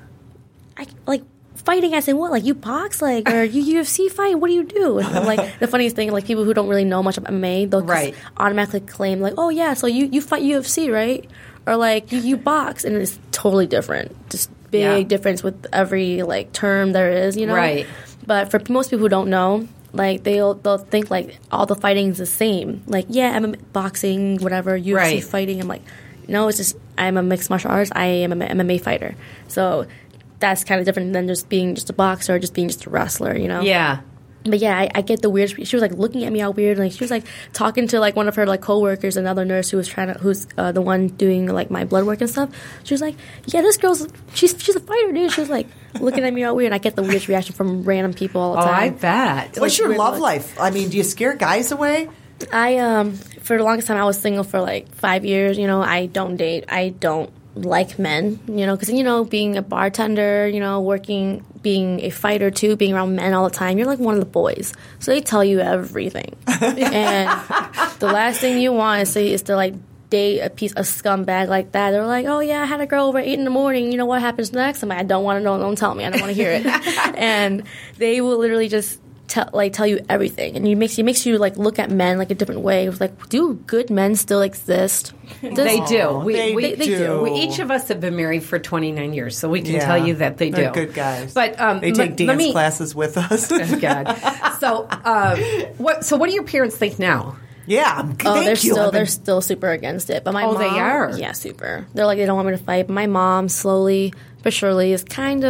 "I like." Fighting, I said, what? Like you box, like or you U F C fight? What do you do? And I'm like, the funniest thing, like people who don't really know much about M M A, they'll Right. just automatically claim, like, oh yeah, so you, you fight U F C, right? Or like you, you box, and it's totally different. Just big Yeah. difference with every like term there is, you know. Right. But for most people who don't know, like they'll they'll think like all the fighting is the same. Like yeah, M M A, boxing, whatever, U F C Right. fighting. I'm like, no, it's just I'm a mixed martial artist. I am an M M A fighter. So. That's kind of different than just being just a boxer or just being just a wrestler, you know? Yeah. But yeah, I, I get the weird. She was like looking at me all weird. Like she was like talking to like one of her like coworkers, another nurse who was trying to, who's uh, the one doing like my blood work and stuff. She was like, "Yeah, this girl's she's she's a fighter, dude." She was like looking at me all weird. I get the weirdest reaction from random people all the Oh, I time. bet. What's your weird love look. life? I mean, do you scare guys away? I um for the longest time I was single for like five years. You know, I don't date. I don't like men. You know, because you know, being a bartender, you know, working, being a fighter too, being around men all the time, you're like one of the boys. So they tell you everything, and the last thing you want is to, is to like date a piece of scumbag like that. They're like, oh yeah, I had a girl over at eight in the morning. You know what happens next? I'm like, I don't want to know. Don't tell me. I don't want to hear it. And they will literally just. Tell, like tell you everything, and it makes you makes you like look at men like a different way. It was like, do good men still exist? Does- They do. We, they we, They- they do. We, each of us have been married for twenty-nine years, so we can Yeah. tell you that they They're do. good guys. But um, They let- take let dance me- classes with us. Oh, God. So, uh, what? So, what do your parents think now? Yeah, thank Oh, they're you. still I've been- they're still super against it. But my Oh, mom, they are? yeah, super. They're like they don't want me to fight. But my mom, slowly but surely, is kind of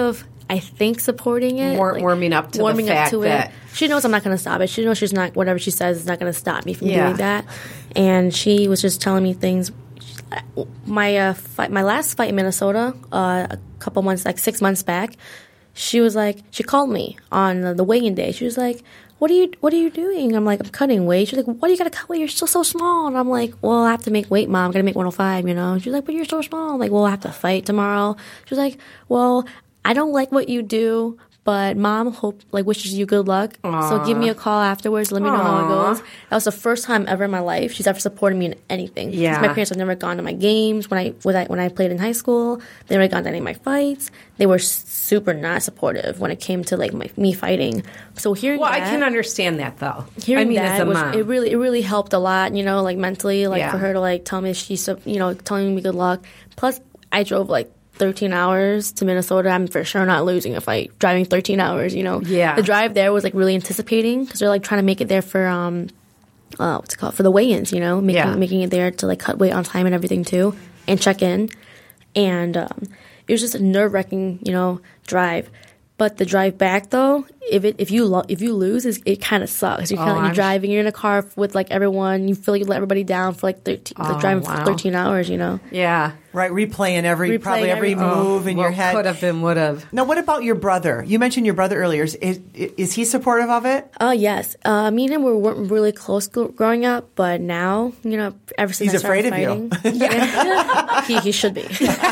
I think supporting it, War- like, warming up to the warming fact up to that- it. She knows I'm not going to stop it. She knows she's not. Whatever she says is not going to stop me from Yeah. doing that. And she was just telling me things. My uh, fight, my last fight in Minnesota, uh, a couple months, like six months back, she was like, she called me on the, the weigh-in day. She was like, "What are you, what are you doing?" I'm like, "I'm cutting weight." She's like, "What do you got to cut weight? You're still so small." And I'm like, "Well, I have to make weight, Mom. I'm gonna make one oh five." You know? She's like, "But you're so small." I'm like, "Well, I have to fight tomorrow." She was like, "Well, I don't like what you do, but Mom hope like wishes you good luck. So give me a call afterwards. Let me know how it goes." That was the first time ever in my life she's ever supported me in anything. 'Cause Yeah. my parents have never gone to my games when I when I when I played in high school. They never gone to any of my fights. They were super not supportive when it came to like my, me fighting. So hearing Well, that, I can understand that though. hearing I mean, that as a was, mom, it really it really helped a lot. You know, like mentally, like Yeah. for her to like tell me she's so- you know telling me good luck. Plus, I drove like thirteen hours to Minnesota. I'm for sure not losing a fight driving thirteen hours. You know, Yeah. The drive there was like really anticipating because they're like trying to make it there for um, uh, what's it called for the weigh-ins. You know, making Yeah. making it there to like cut weight on time and everything too, and check in. And um, it was just a nerve wracking, you know, drive. But the drive back though, if it if you lo- if you lose, it's, it kind of sucks. You're kind Oh, of you're I'm- driving, you're in a car with like everyone. You feel like you let everybody down for like thirteen, Oh, like driving wow. for thirteen hours. You know. yeah, Right, replaying every Replaying probably every every- move in your well, head. could have been, would have. Now, what about your brother? You mentioned your brother earlier. Is, is, is he supportive of it? Oh yes, uh, me and him were, weren't really close gr- growing up, but now you know, ever since He's I started afraid of you. fighting, yeah, he he should be.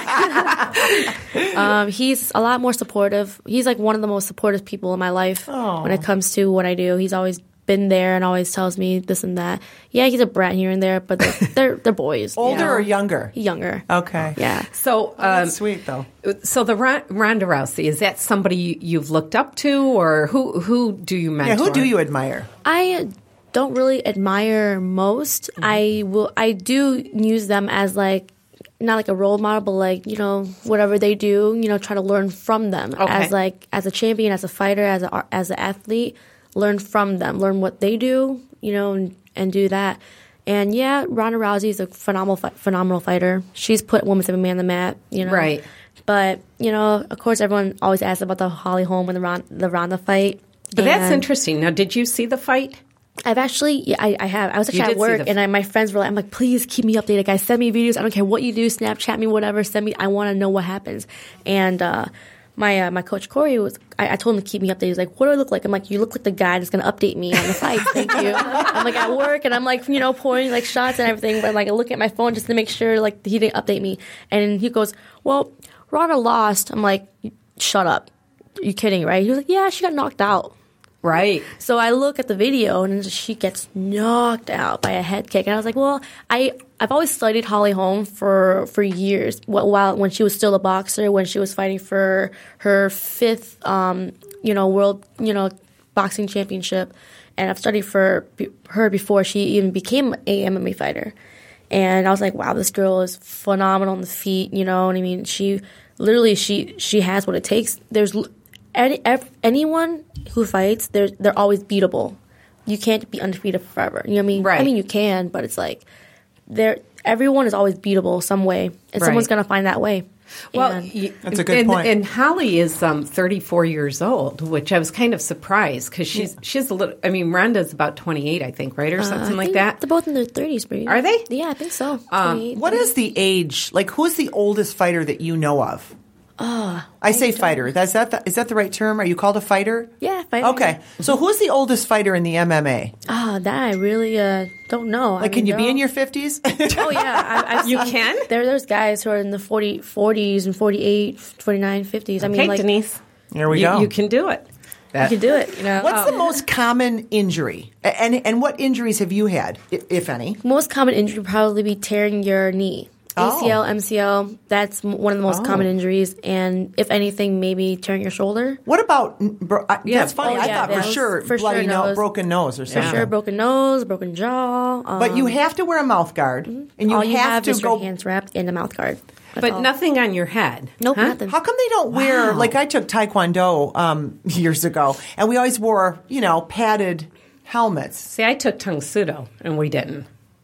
um, he's a lot more supportive. He's like one of the most supportive people in my life when it comes to what I do. He's always been there and always tells me this and that. Yeah, he's a brat here and there, but they're they're, they're boys. you Older know? or younger? Younger. Okay. Yeah. So, um, That's sweet, though. so the Ron- Ronda Rousey, is that somebody you- you've looked up to, or who who do you mentor? Yeah, who do you admire? I don't really admire most. Mm-hmm. I will. I do use them as like not like a role model, but like you know whatever they do, you know, try to learn from them Okay. as like as a champion, as a fighter, as a as an athlete. Learn from them, learn what they do, you know, and, and do that. And yeah, Ronda Rousey is a phenomenal, fi- phenomenal fighter. She's put women's M M A on the map, you know. Right. But you know, of course, everyone always asks about the Holly Holm and the Ron, the Ronda fight. But that's And- interesting. Now, did you see the fight? I've actually, yeah, I, I have. I was You actually did at see work, the- and I, my friends were like, "I'm like, please keep me updated, guys. Send me videos. I don't care what you do. Snapchat me, whatever. Send me. I want to know what happens." And uh, my uh, my coach Corey was. I, I told him to keep me updated. He was like, "What do I look like?" I'm like, "You look like the guy that's going to update me on the fight." Thank you. I'm like at work, and I'm like, you know, pouring like shots and everything, but like I look at my phone just to make sure like he didn't update me. And he goes, "Well, Ronda lost." I'm like, "Shut up. Are you kidding, right?" He was like, "Yeah, she got knocked out." Right. So I look at the video and she gets knocked out by a head kick, and I was like, "Well, I I've always studied Holly Holm for for years. Wh- While when she was still a boxer, when she was fighting for her fifth, um, you know, world, you know, boxing championship, and I've studied for be- her before she even became a M M A fighter." And I was like, "Wow, this girl is phenomenal on the feet." You know what I mean? She literally she she has what it takes. There's l- any ev- anyone who fights, they're they're always beatable. You can't be undefeated forever. You know what I mean? Right. I mean, you can, but it's like there. Everyone is always beatable some way, and Right. someone's gonna find that way. Well, And- y- That's a good and, point. And Holly is um, thirty-four years old, which I was kind of surprised because she's she's a little. I mean, Ronda's about twenty-eight, I think, right, or uh, something I like think that. They're both in their thirties, baby. Are they? Yeah, I think so. Um, twenty-eight, What is the age? Like, who's the oldest fighter that you know of? Uh, I say fighter. That's that. The, is that the right term? Are you called a fighter? Yeah, fighter. Okay. So who's the oldest fighter in the M M A? Ah, that I really uh, don't know. I Like, can mean, you be they're in all- your fifties? Oh yeah, I, I've You seen- can? There, there's guys who are in the forty, forties and forty-eight, forty-nine, fifties. I mean, Okay, like Denise. Here we you, go. You can do it. you can do it. You know, What's the most common injury? A- And and what injuries have you had, i- if any? most common injury would probably be tearing your knee. A C L, Oh. M C L, that's m- one of the most Oh. common injuries. And if anything, maybe tearing your shoulder. What about? Bro, I, Yeah. That's funny. Oh, I yeah, thought for those- sure for bloody sure no, nose. broken nose or For something. sure, broken nose, broken jaw. Um, But you have to wear a mouth guard, and you all you have, have to is go. your hands wrapped in a mouth guard. That's But all. nothing on your head. Nope, huh? nothing. How come they don't wear? Wow. Like I took Taekwondo um, years ago, and we always wore, you know, padded helmets. See, I took Tung Sudo, and we didn't.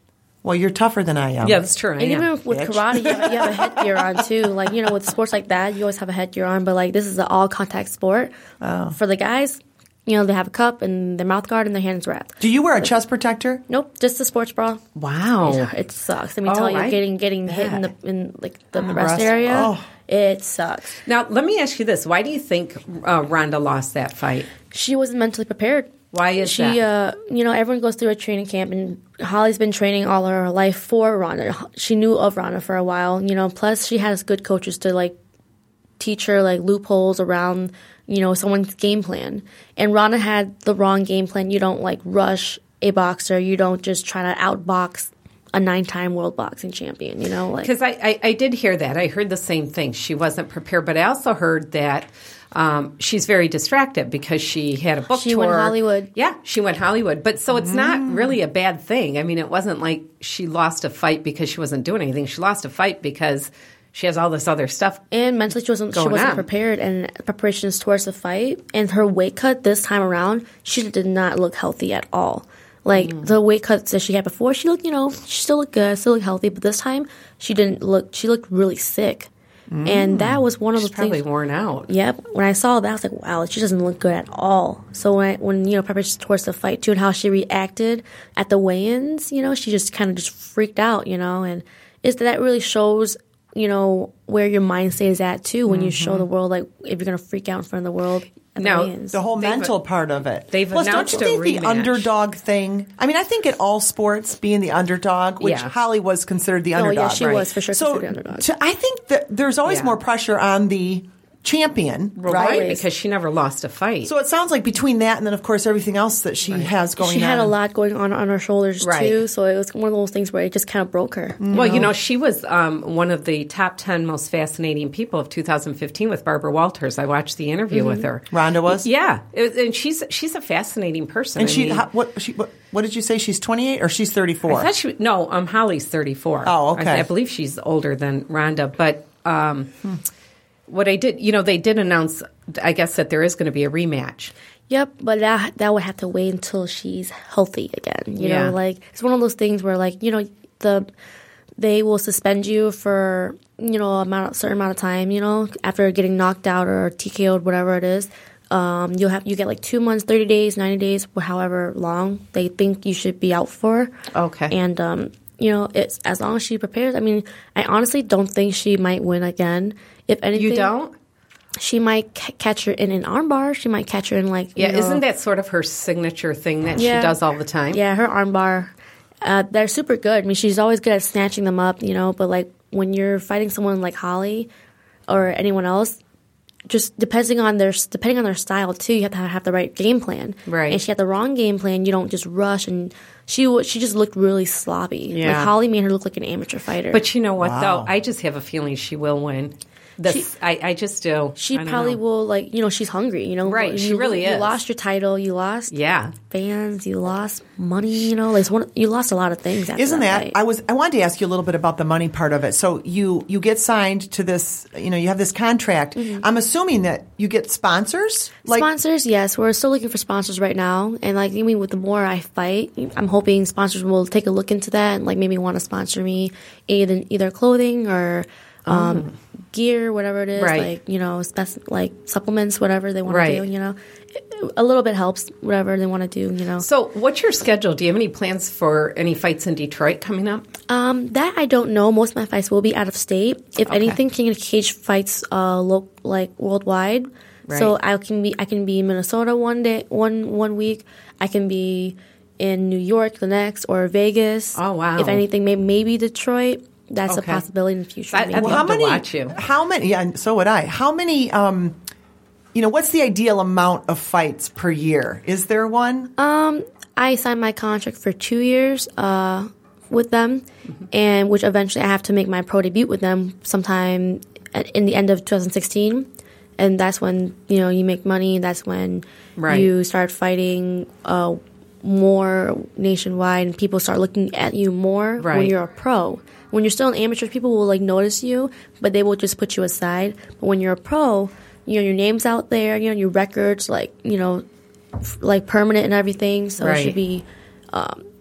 Well, you're tougher than I am. Yeah, that's true. I And am. even with bitch. karate, you have, you have a headgear on too. Like, you know, with sports like that, you always have a headgear on. But like, this is an all contact sport. Oh. For the guys, you know, they have a cup and their mouth guard and their hands wrapped. Do you wear a chest protector? Nope, just a sports bra. Wow. It sucks. Let me Oh, tell you, I getting getting hit in the in like the breast, breast? area, Oh. it sucks. Now, let me ask you this. Why do you think uh, Ronda lost that fight? She wasn't mentally prepared. Why is she, that? uh, you know, everyone goes through a training camp, and Holly's been training all her life for Ronda. She knew of Ronda for a while, you know. Plus, she has good coaches to like teach her like loopholes around, you know, someone's game plan. And Ronda had the wrong game plan. You don't like rush a boxer. You don't just try to outbox a nine-time world boxing champion. You know, like Because I, I, I did hear that. I heard the same thing. She wasn't prepared. But I also heard that um, she's very distracted because she had a book She tour. went Hollywood. Yeah, she went Hollywood. But so it's not really a bad thing. I mean, it wasn't like she lost a fight because she wasn't doing anything. She lost a fight because she has all this other stuff. And mentally, she wasn't she going wasn't on. prepared, and preparations towards the fight. And her weight cut this time around, she did not look healthy at all. Like Mm. the weight cuts that she had before, she looked, you know, she still looked good, still looked healthy. But this time, she didn't look. She looked really sick, and that was one of She's the probably things. worn out. Yep. When I saw that, I was like, wow, she doesn't look good at all. So when, I, when you know, preparations towards the fight too, and how she reacted at the weigh-ins, you know, she just kind of just freaked out, you know, and it's that really shows, you know, where your mindset is at too when you show the world, like if you're gonna freak out in front of the world at Now, the weigh-ins. The whole They've- mental part of it. they've Plus, don't announced you a think the rematch. underdog thing? I mean, I think in all sports, being the underdog, which Yeah. Holly was considered the Oh, underdog. yeah, she right. was for sure So considered the underdog. to, I think that there's always Yeah. more pressure on the champion, Right, right? because she never lost a fight. So it sounds like between that and then, of course, everything else that she has going she on. had a lot going on on her shoulders Right. too, so it was one of those things where it just kind of broke her. Well, you know, she was um, one of the top ten most fascinating people of two thousand fifteen with Barbara Walters. I watched the interview with her. Rhonda was? Yeah, it, and she's she's a fascinating person. And I she, mean, how, what, she, what, what did you say? She's twenty-eight or she's thirty-four? I thought she no, um, Holly's thirty-four. Oh, okay. I, I believe she's older than Rhonda, but um, what I did, you know, they did announce, I guess, that there is going to be a rematch. Yep, but that that would have to wait until she's healthy again. You Yeah. know, like it's one of those things where, like, you know, the they will suspend you for you know amount a certain amount of time. You know, after getting knocked out or T K O'd, whatever it is, um, you'll have you get like two months, thirty days, ninety days, however long they think you should be out for. Okay. And um, you know, it's as long as she prepares. I mean, I honestly don't think she might win again. If anything, You don't? She might c- catch her in an armbar. She might catch her in like Yeah, you know, isn't that sort of her signature thing that Yeah. she does all the time? Yeah, her armbar. Uh, they're super good. I mean, she's always good at snatching them up, you know. But like when you're fighting someone like Holly or anyone else, just depending on their depending on their style too, you have to have the right game plan. Right. And she had the wrong game plan. You don't just rush. And she wa- she just looked really sloppy. Yeah. Like Holly made her look like an amateur fighter. But you know what, Wow. though? I just have a feeling she will win. This, I, I just do. she I don't probably know. will, like, you know, she's hungry, you know. Right, You- she really you is. lost your title. You lost Yeah. fans. You lost money, you know. Like, it's one, you lost a lot of things after Isn't that? fight. I was. I wanted to ask you a little bit about the money part of it. So you you get signed to this. You know, you have this contract. I'm assuming that you get sponsors. Like, sponsors, yes, we're still looking for sponsors right now, and like I mean, with the more I fight, I'm hoping sponsors will take a look into that and like maybe want to sponsor me either either clothing or um, gear, whatever it is, Right. like you know, spec- like supplements, whatever they want Right. to do. You know, a little bit helps, whatever they want to do. You know, So, what's your schedule? Do you have any plans for any fights in Detroit coming up? um, that I don't know. Most of my fights will be out of state. If Okay. anything, King of Cage fights uh, lo- like worldwide. So Right. I can be I can be in Minnesota one day one one week. I can be in New York the next or Vegas. Oh, wow. If anything, maybe maybe Detroit. That's Okay. a possibility in the future. I- I'd maybe. love how to many? watch you. How many? Yeah, and so would I. How many? Um, you know, what's the ideal amount of fights per year? Is there one? Um, I signed my contract for two years uh, with them, and which eventually I have to make my pro debut with them sometime at, in the end of twenty sixteen, and that's when you know you make money. That's when Right. you start fighting uh, more nationwide, and people start looking at you more when Right. you're a pro. When you're still an amateur, people will like notice you, but they will just put you aside. But when you're a pro, you know your name's out there, you know your records, like you know, f- like permanent and everything. So it Right. should be, um,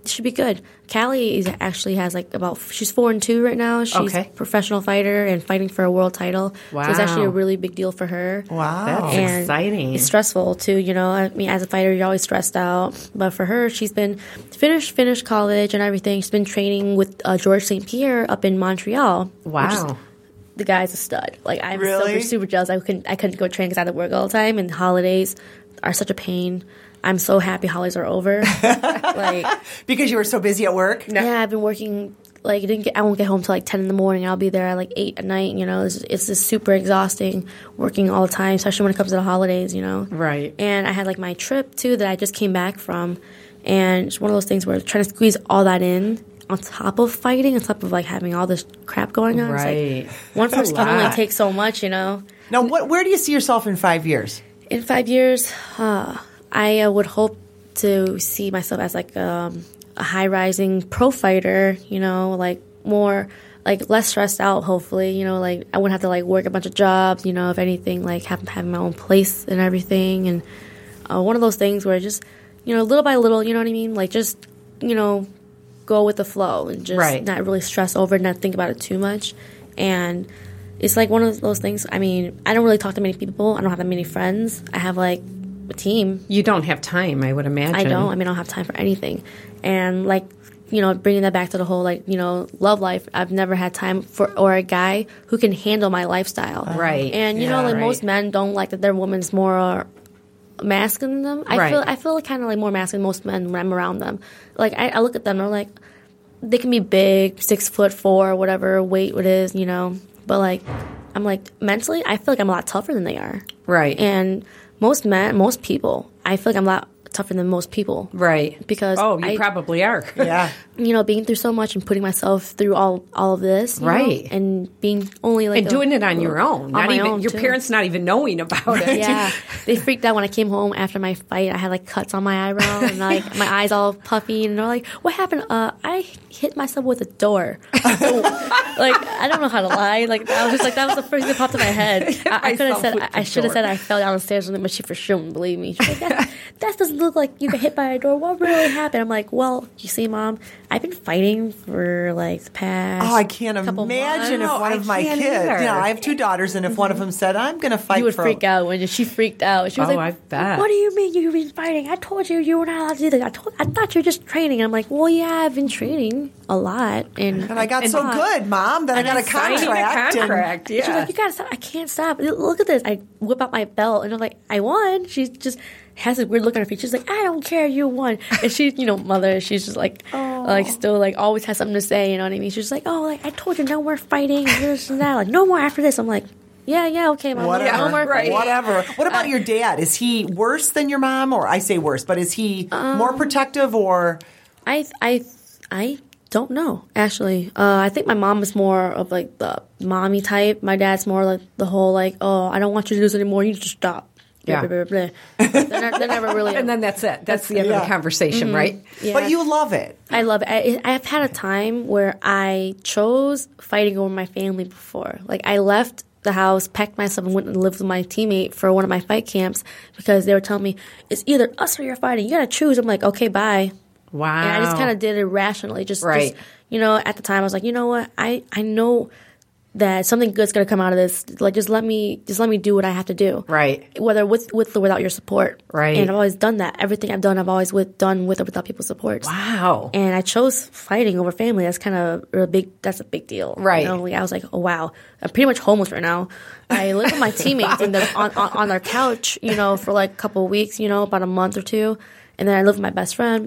should be good. Callie is actually has like about she's four and two right now. She's Okay. a professional fighter and fighting for a world title. So it's actually a Wow. really big deal for her. Wow. That's And exciting. It's stressful too, you know. I mean, as a fighter, you're always stressed out. But for her, she's been finished finished college and everything. She's been training with uh, George Saint Pierre up in Montreal. which is- Wow. the guy's a stud. Like I'm Really? super super jealous. I couldn't I couldn't go train because I had to work all the time, and holidays are such a pain. I'm so happy holidays are over. like Because you were so busy at work? yeah, I've been working. Like I didn't get. I won't get home till like ten in the morning. I'll be there at like eight at night. You know, it's, it's just super exhausting working all the time, especially when it comes to the holidays. You know, Right. And I had like my trip too that I just came back from, and it's one of those things where trying to squeeze all that in on top of fighting, on top of like having all this crap going on. Right. It's like one That's a person can only lot. take so much. You know. Now, what, where do you see yourself in five years? In five years, uh, I uh, would hope to see myself as like um, a high rising pro fighter, you know, like more, like less stressed out, hopefully, you know, like I wouldn't have to like work a bunch of jobs, you know, if anything, like have, having my own place and everything. And uh, one of those things where just, you know, little by little, you know what I mean? Like just, you know, go with the flow and just Right. not really stress over it, not think about it too much. And it's like one of those things. I mean, I don't really talk to many people. I don't have that many friends. I have like a team. You don't have time, I would imagine. I don't. I mean, I don't have time for anything. And like, you know, bringing that back to the whole like, you know, love life. I've never had time for or a guy who can handle my lifestyle. Right. And you Yeah, know, like right. most men don't like that their woman's more uh, masculine than them. I Right. feel I feel like kind of like more masculine than most men when I'm around them. Like I, I look at them, they're like, they can be big, six foot four, whatever weight it is, you know. But like, I'm like mentally, I feel like I'm a lot tougher than they are. Right. And most men, most people, I feel like I'm a lot tougher than most people. Right. Because Oh, you I- probably are. Yeah. You know, being through so much and putting myself through all all of this, you know, Right. and being only like And doing a- it on your own. on Not my even own, your too. parents not even knowing about it. Yeah, they freaked out when I came home after my fight. I had like cuts on my eyebrow and like my eyes all puffy, and they're like, "What happened?" Uh, I hit myself with a door. So, like I don't know how to lie. Like I was just like that was the first thing that popped in my head. I, I could have myself said with I, the I should have door. said I fell down the stairs, but she for sure wouldn't believe me. She's like, that, that doesn't look like you got hit by a door. What really happened? I'm like, well, you see, Mom, I've been fighting for like the past. Oh, I can't couple imagine if months. one I of my can't kids, either. you know, I have two daughters, and if one of them said, I'm going to fight You would for freak out when she freaked out. She was Oh, like, I bet. "What do you mean you've been fighting? I told you you were not allowed to do that. I told, I thought you were just training." And I'm like, "Well, yeah, I've been training a lot, and And I got and so not- good, Mom, that I got a Signing contract. a and- contract, She's yeah. like, "You gotta stop! I can't stop! Look at this!" I whip out my belt, and I'm like, "I won." She just has a weird look on her face. She's like, "I don't care, you won." And she's, you know, mother. She's just like, like still like always has something to say. You know what I mean? She's just like, "Oh, like I told you, no more fighting, and this and that. Like no more after this." I'm like, "Yeah, yeah, okay, Mom. Whatever. No more fighting." Whatever. What Uh, about your dad? Is he worse than your mom? Or I say worse, but is he Um, more protective or? I I I don't know actually. Uh, I think my mom is more of like the mommy type. My dad's more like the whole like, "Oh, I don't want you to do this anymore. You need to stop." Yeah. Blah, blah, blah, blah. They're, never, they're never really. And then that's it. That's the end of Yeah. the conversation, right? Yeah. But you love it. I love it. I, I've had a time where I chose fighting over my family before. Like I left the house, packed myself, and went and lived with my teammate for one of my fight camps because they were telling me it's either us or you're fighting. You gotta choose. I'm like, okay, bye. Wow. And I just kind of did it rationally. Just, Right. just, you know, at the time I was like, you know what? I, I know that something good's gonna come out of this. Like, just let me, just let me do what I have to do. Right. Whether with, with or without your support. Right. And I've always done that. Everything I've done, I've always with, done with or without people's support. Wow. And I chose fighting over family. That's kind of a big. That's a big deal, Right. You know, like I was like, oh wow, I'm pretty much homeless right now. I live with my teammates in the, on, on on their couch, you know, for like a couple of weeks, you know, about a month or two, and then I live with my best friend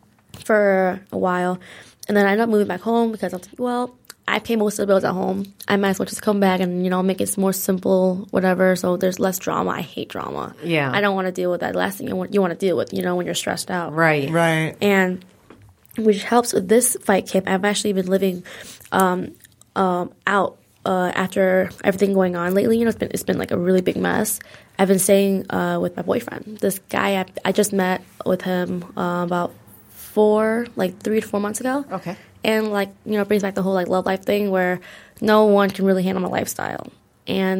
for a while, and then I ended up moving back home because I was like, well, I pay most of the bills at home. I might as well just come back and, you know, make it more simple, whatever. So there's less drama. I hate drama. Yeah. I don't want to deal with that. Last thing you want, you want to deal with, you know, when you're stressed out. Right. Right. And which helps with this fight camp. I've actually been living um, um, out uh, after everything going on lately. You know, it's been it's been like a really big mess. I've been staying uh, with my boyfriend. This guy I, I just met with him uh, about four, like three to four months ago. Okay. And like, you know, it brings back the whole like love life thing where no one can really handle my lifestyle. And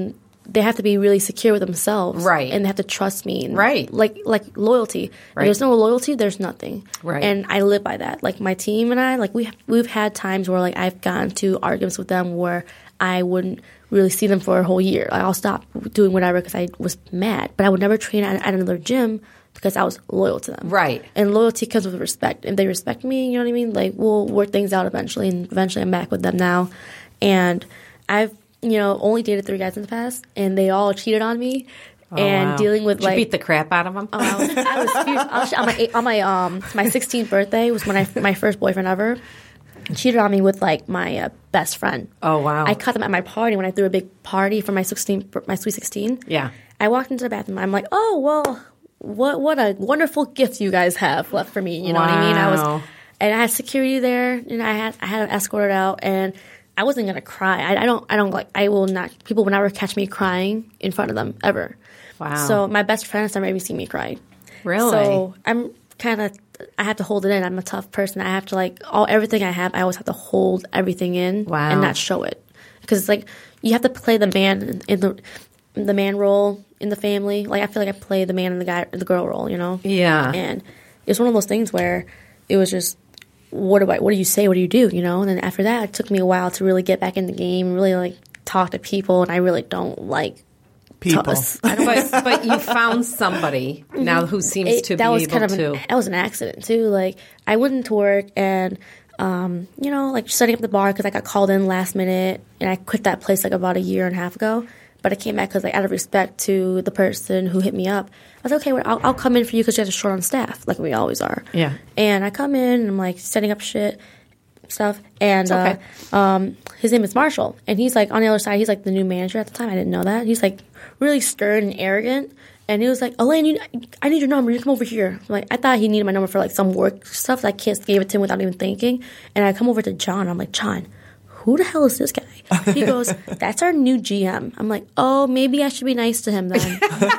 they have to be really secure with themselves, Right. And they have to trust me, and Right. Like like loyalty. Right. If there's no loyalty, there's nothing, Right. And I live by that. Like my team and I, like we we've had times where like I've gotten to arguments with them where I wouldn't really see them for a whole year. Like, I'll stop doing whatever because I was mad, but I would never train at, at another gym because I was loyal to them. Right. And loyalty comes with respect. If they respect me, you know what I mean? Like, we'll work things out eventually, and eventually I'm back with them now. And I've, you know, only dated three guys in the past, and they all cheated on me. Oh, and wow. dealing with, Did you like... beat the crap out of them? Oh, I was, I was fierce. Actually, on my, on my, um, my sixteenth birthday was when I, my first boyfriend ever cheated on me with, like, my uh, best friend. Oh, wow. I caught them at my party when I threw a big party for my sixteen, my sweet sixteen. Yeah. I walked into the bathroom. I'm like, oh, well, what what a wonderful gift you guys have left for me. You know what I mean? I Wow. was, and I had security there, and I had I had them escorted out, and I wasn't gonna cry. I, I don't I don't like I will not. People will never catch me crying in front of them ever. Wow. So my best friend has never even seen me cry. Really? So I'm kind of I have to hold it in. I'm a tough person. I have to like all everything I have. I always have to hold everything in Wow. and not show it, because it's like you have to play the man in, in the the man role in the family. Like I feel like I play the man and the guy, the girl role. You know? Yeah. And it's one of those things where it was just, what do I, what do you say? What do you do? You know? And then after that, it took me a while to really get back in the game, really like talk to people, and I really don't like People. to- I don't but but you found somebody now who seems it- to that be was able kind of to. an, that was an accident too. Like I went into work and um, you know, like setting up the bar because I got called in last minute, and I quit that place like about a year and a half ago. But I came back because, like, out of respect to the person who hit me up, I was like, okay, well, I'll, I'll come in for you because you're short on staff, like we always are. Yeah. And I come in and I'm like setting up shit, stuff, and okay. uh, um, his name is Marshall, and he's like on the other side. He's like the new manager at the time. I didn't know that. He's like really stern and arrogant, and he was like, Elaine, you, I need your number. You come over here. I'm like, I thought he needed my number for like some work stuff. So I just gave it to him without even thinking. And I come over to John. I'm like, John, who the hell is this guy? He goes, that's our new G M. I'm like, oh, maybe I should be nice to him then.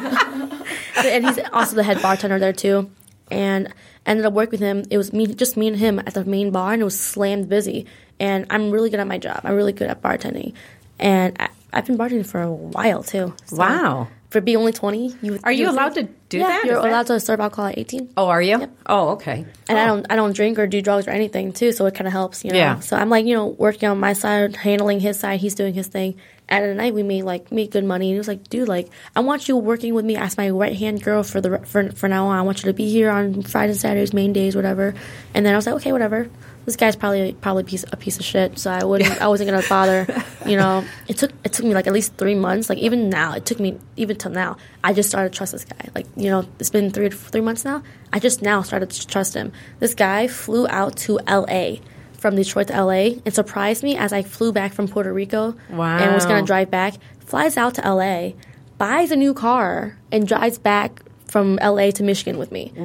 And he's also the head bartender there too. And I ended up working with him. It was me, just me and him at the main bar, and it was slammed busy. And I'm really good at my job. I'm really good at bartending. And I, I've been bartending for a while too. So Wow. For being only twenty, you would- Are you would allowed think- to do yeah, that? You're Is that- allowed to serve alcohol at eighteen. Oh, are you? Yep. Oh, okay. And oh. I don't I don't drink or do drugs or anything too, so it kind of helps, you know. Yeah. So I'm like, you know, working on my side, handling his side, he's doing his thing. At the night we made like made good money, and he was like, dude, like I want you working with me as my right hand girl for the for for now on. I want you to be here on Fridays, Saturdays, main days, whatever. And then I was like, okay, whatever. This guy's probably probably piece, a piece of shit, so I wouldn't I wasn't gonna bother. You know, it took it took me like at least three months. Like even now, it took me even till now. I just started to trust this guy. Like you know, it's been three three months now. I just now started to trust him. This guy flew out to L A from Detroit to L A and surprised me as I flew back from Puerto Rico. Wow. And was gonna drive back. Flies out to L A, buys a new car, and drives back from L A to Michigan with me.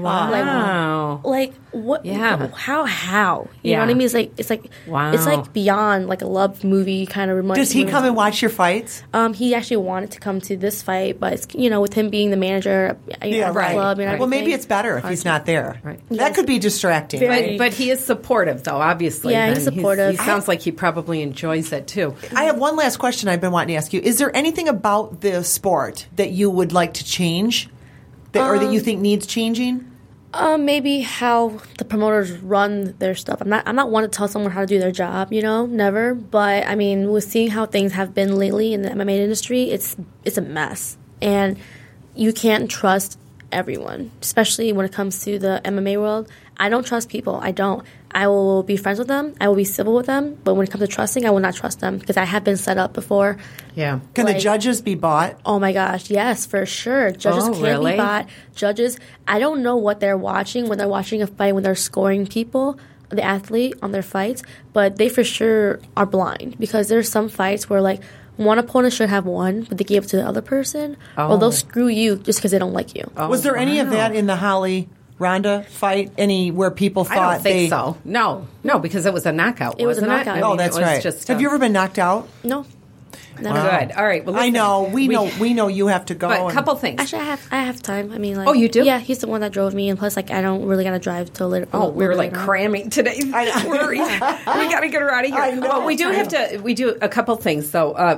Wow. Like, like what? Yeah. How? How? You Yeah. know what I mean? It's like it's like Wow. it's like beyond like a love movie kind of. Remind, Does he come and watch your fights? Um, he actually wanted to come to this fight, but it's, you know, with him being the manager, you know, at the right. club and Well, everything. maybe it's better if he's not there. Right. That Yes. could be distracting. Very. But, but he is supportive, though, obviously. Yeah, he's then. supportive. he sounds like he probably enjoys it, too. I have one last question I've been wanting to ask you. Is there anything about the sport that you would like to change, that, or that you think needs changing? Um, maybe how the promoters run their stuff. I'm not. I'm not one to tell someone how to do their job. You know, never. But I mean, with seeing how things have been lately in the M M A industry, it's it's a mess, and you can't trust everyone, especially when it comes to the M M A world. I don't trust people. I don't. I will be friends with them. I will be civil with them. But when it comes to trusting, I will not trust them because I have been set up before. Yeah. Can the like- judges be bought? Oh my gosh, yes, for sure. Judges Oh, can really? be bought. Judges, I don't know what they're watching when they're watching a fight, when they're scoring people, the athlete, on their fights, but they for sure are blind because there's some fights where, like, one opponent should have won, but they gave it to the other person, Oh. or they'll screw you just because they don't like you. Was there any of wow. that in the Holly Ronda fight? Any where people thought I don't think they? so. No. No, because it was a knockout, It was a wasn't knockout. it? I Oh, mean, that's it was right. Just have a- you ever been knocked out? No. Never. Good. All right. Well, I listen, know. We, know. We know you have to go. But a and- couple things. Actually, I have I have time. I mean, like, Oh, you do? Yeah, he's the one that drove me, and plus, like, I don't really gotta drive till later. Oh, we were like later on. cramming today. I know. Worried. We got to get her out of here. I know. Well, we do I have to. We do a couple things. So, uh,